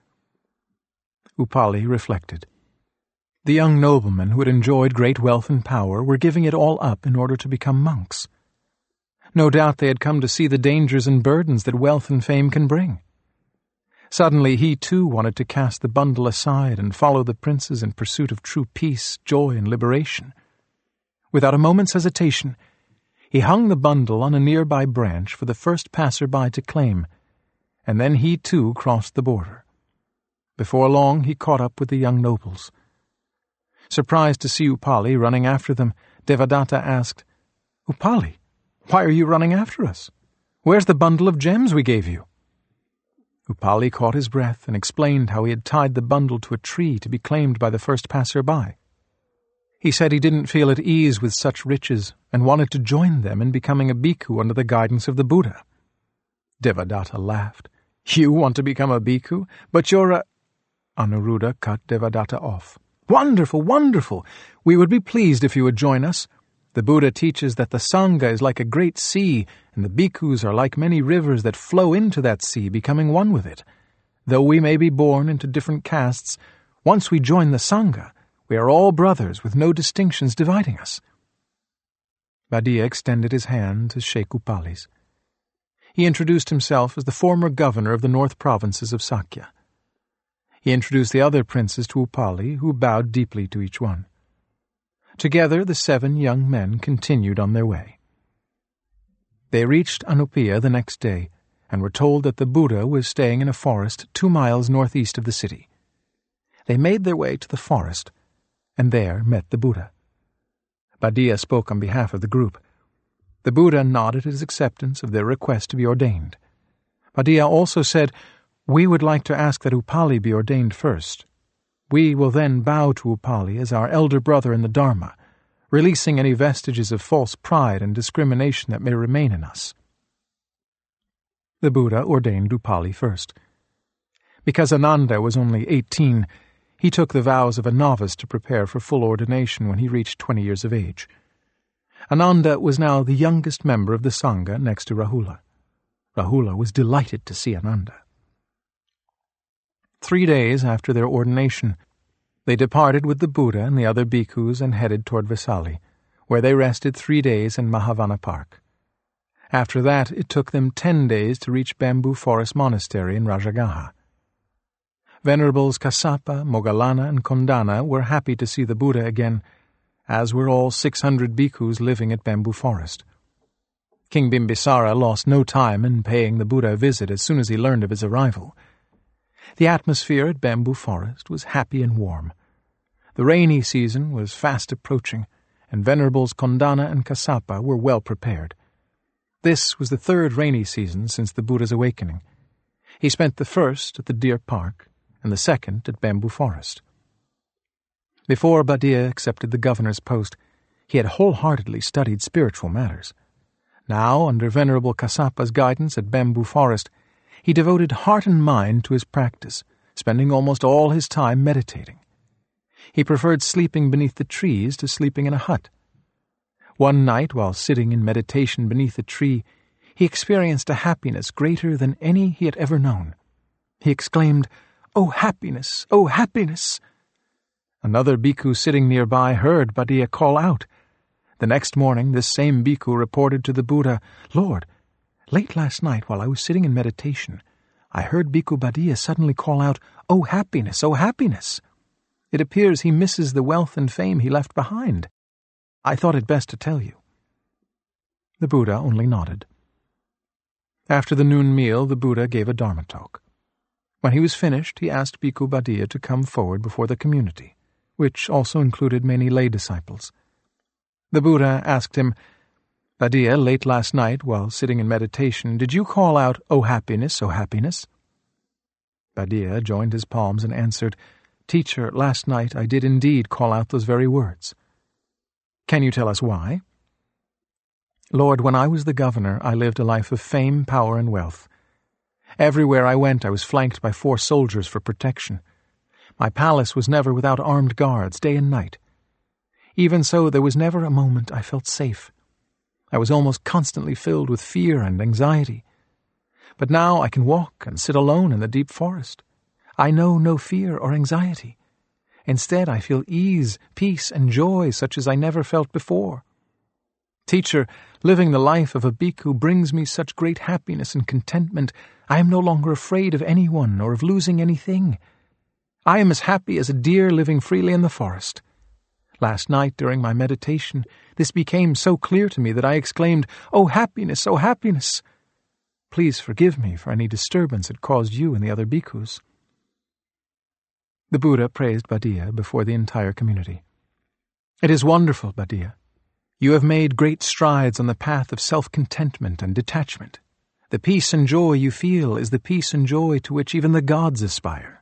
Upali reflected. The young noblemen who had enjoyed great wealth and power were giving it all up in order to become monks. No doubt they had come to see the dangers and burdens that wealth and fame can bring. Suddenly he too wanted to cast the bundle aside and follow the princes in pursuit of true peace, joy, and liberation. Without a moment's hesitation, he hung the bundle on a nearby branch for the first passer-by to claim, and then he too crossed the border. Before long he caught up with the young nobles. Surprised to see Upali running after them, Devadatta asked, Upali, why are you running after us? Where's the bundle of gems we gave you? Upali caught his breath and explained how he had tied the bundle to a tree to be claimed by the first passer-by. He said he didn't feel at ease with such riches and wanted to join them in becoming a bhikkhu under the guidance of the Buddha. Devadatta laughed. You want to become a bhikkhu, but you're a... Anuruddha cut Devadatta off. Wonderful, wonderful! We would be pleased if you would join us. The Buddha teaches that the Sangha is like a great sea, and the bhikkhus are like many rivers that flow into that sea, becoming one with it. Though we may be born into different castes, once we join the Sangha, we are all brothers with no distinctions dividing us. Bhadia extended his hand to shake Upali's. He introduced himself as the former governor of the north provinces of Sakya. He introduced the other princes to Upali, who bowed deeply to each one. Together the seven young men continued on their way. They reached Anupiya the next day, and were told that the Buddha was staying in a forest two miles northeast of the city. They made their way to the forest, and there met the Buddha. Bhadia spoke on behalf of the group. The Buddha nodded his acceptance of their request to be ordained. Bhadia also said, We would like to ask that Upali be ordained first. We will then bow to Upali as our elder brother in the Dharma, releasing any vestiges of false pride and discrimination that may remain in us. The Buddha ordained Upali first. Because Ananda was only eighteen, he took the vows of a novice to prepare for full ordination when he reached twenty years of age. Ananda was now the youngest member of the Sangha next to Rahula. Rahula was delighted to see Ananda. Three days after their ordination, they departed with the Buddha and the other bhikkhus and headed toward Vesali, where they rested three days in Mahavana Park. After that, it took them ten days to reach Bamboo Forest Monastery in Rajagaha. Venerables Kassapa, Moggallana, and Kondana were happy to see the Buddha again, as were all six hundred bhikkhus living at Bamboo Forest. King Bimbisara lost no time in paying the Buddha a visit as soon as he learned of his arrival. The atmosphere at Bamboo Forest was happy and warm. The rainy season was fast approaching, and Venerables Kondana and Kassapa were well prepared. This was the third rainy season since the Buddha's awakening. He spent the first at the Deer Park, and the second at Bamboo Forest. Before Bhadia accepted the governor's post, he had wholeheartedly studied spiritual matters. Now, under Venerable Kassapa's guidance at Bamboo Forest, he devoted heart and mind to his practice, spending almost all his time meditating. He preferred sleeping beneath the trees to sleeping in a hut. One night, while sitting in meditation beneath a tree, he experienced a happiness greater than any he had ever known. He exclaimed, "Oh, happiness! Oh, happiness!" Another bhikkhu sitting nearby heard Bhaddiya call out. The next morning this same bhikkhu reported to the Buddha, "Lord, late last night while I was sitting in meditation, I heard Bhikkhu Bhaddiya suddenly call out, 'Oh, happiness! Oh, happiness!' It appears he misses the wealth and fame he left behind. I thought it best to tell you." The Buddha only nodded. After the noon meal, the Buddha gave a Dharma talk. When he was finished, he asked Bhikkhu Bhaddiya to come forward before the community, which also included many lay disciples. The Buddha asked him, "Bhaddiya, late last night, while sitting in meditation, did you call out, 'Oh, happiness, oh, happiness'?" Bhaddiya joined his palms and answered, "Teacher, last night I did indeed call out those very words." "Can you tell us why?" "Lord, when I was the governor, I lived a life of fame, power, and wealth. Everywhere I went I was flanked by four soldiers for protection. My palace was never without armed guards, day and night. Even so, there was never a moment I felt safe. I was almost constantly filled with fear and anxiety. But now I can walk and sit alone in the deep forest. I know no fear or anxiety. Instead, I feel ease, peace, and joy such as I never felt before. Teacher, living the life of a bhikkhu brings me such great happiness and contentment, I am no longer afraid of anyone or of losing anything. I am as happy as a deer living freely in the forest. Last night, during my meditation, this became so clear to me that I exclaimed, 'Oh, happiness, oh, happiness!' Please forgive me for any disturbance it caused you and the other bhikkhus." The Buddha praised Bhaddiya before the entire community. "It is wonderful, Bhaddiya. You have made great strides on the path of self-contentment and detachment. The peace and joy you feel is the peace and joy to which even the gods aspire."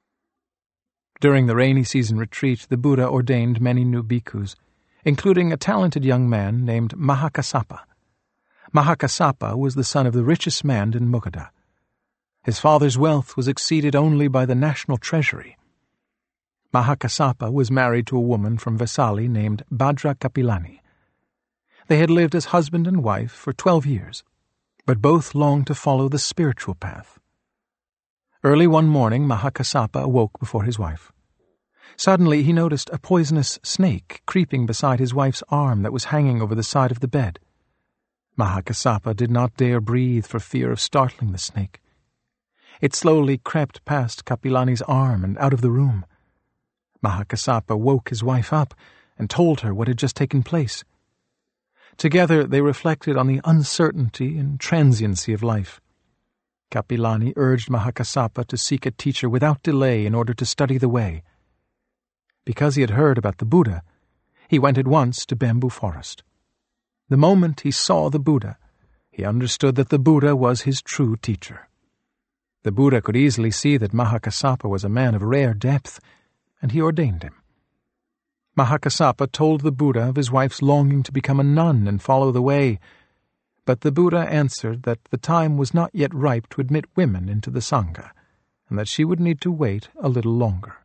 During the rainy season retreat, the Buddha ordained many new bhikkhus, including a talented young man named Mahakassapa. Mahakassapa was the son of the richest man in Magadha. His father's wealth was exceeded only by the national treasury. Mahakassapa was married to a woman from Vesali named Bhadra Kapilani. They had lived as husband and wife for twelve years, but both longed to follow the spiritual path. Early one morning, Mahakassapa awoke before his wife. Suddenly he noticed a poisonous snake creeping beside his wife's arm that was hanging over the side of the bed. Mahakassapa did not dare breathe for fear of startling the snake. It slowly crept past Kapilani's arm and out of the room. Mahakassapa woke his wife up and told her what had just taken place. Together they reflected on the uncertainty and transiency of life. Kapilani urged Mahakassapa to seek a teacher without delay in order to study the way. Because he had heard about the Buddha, he went at once to Bamboo Forest. The moment he saw the Buddha, he understood that the Buddha was his true teacher. The Buddha could easily see that Mahakassapa was a man of rare depth, and he ordained him. Mahakassapa told the Buddha of his wife's longing to become a nun and follow the way, but the Buddha answered that the time was not yet ripe to admit women into the Sangha, and that she would need to wait a little longer.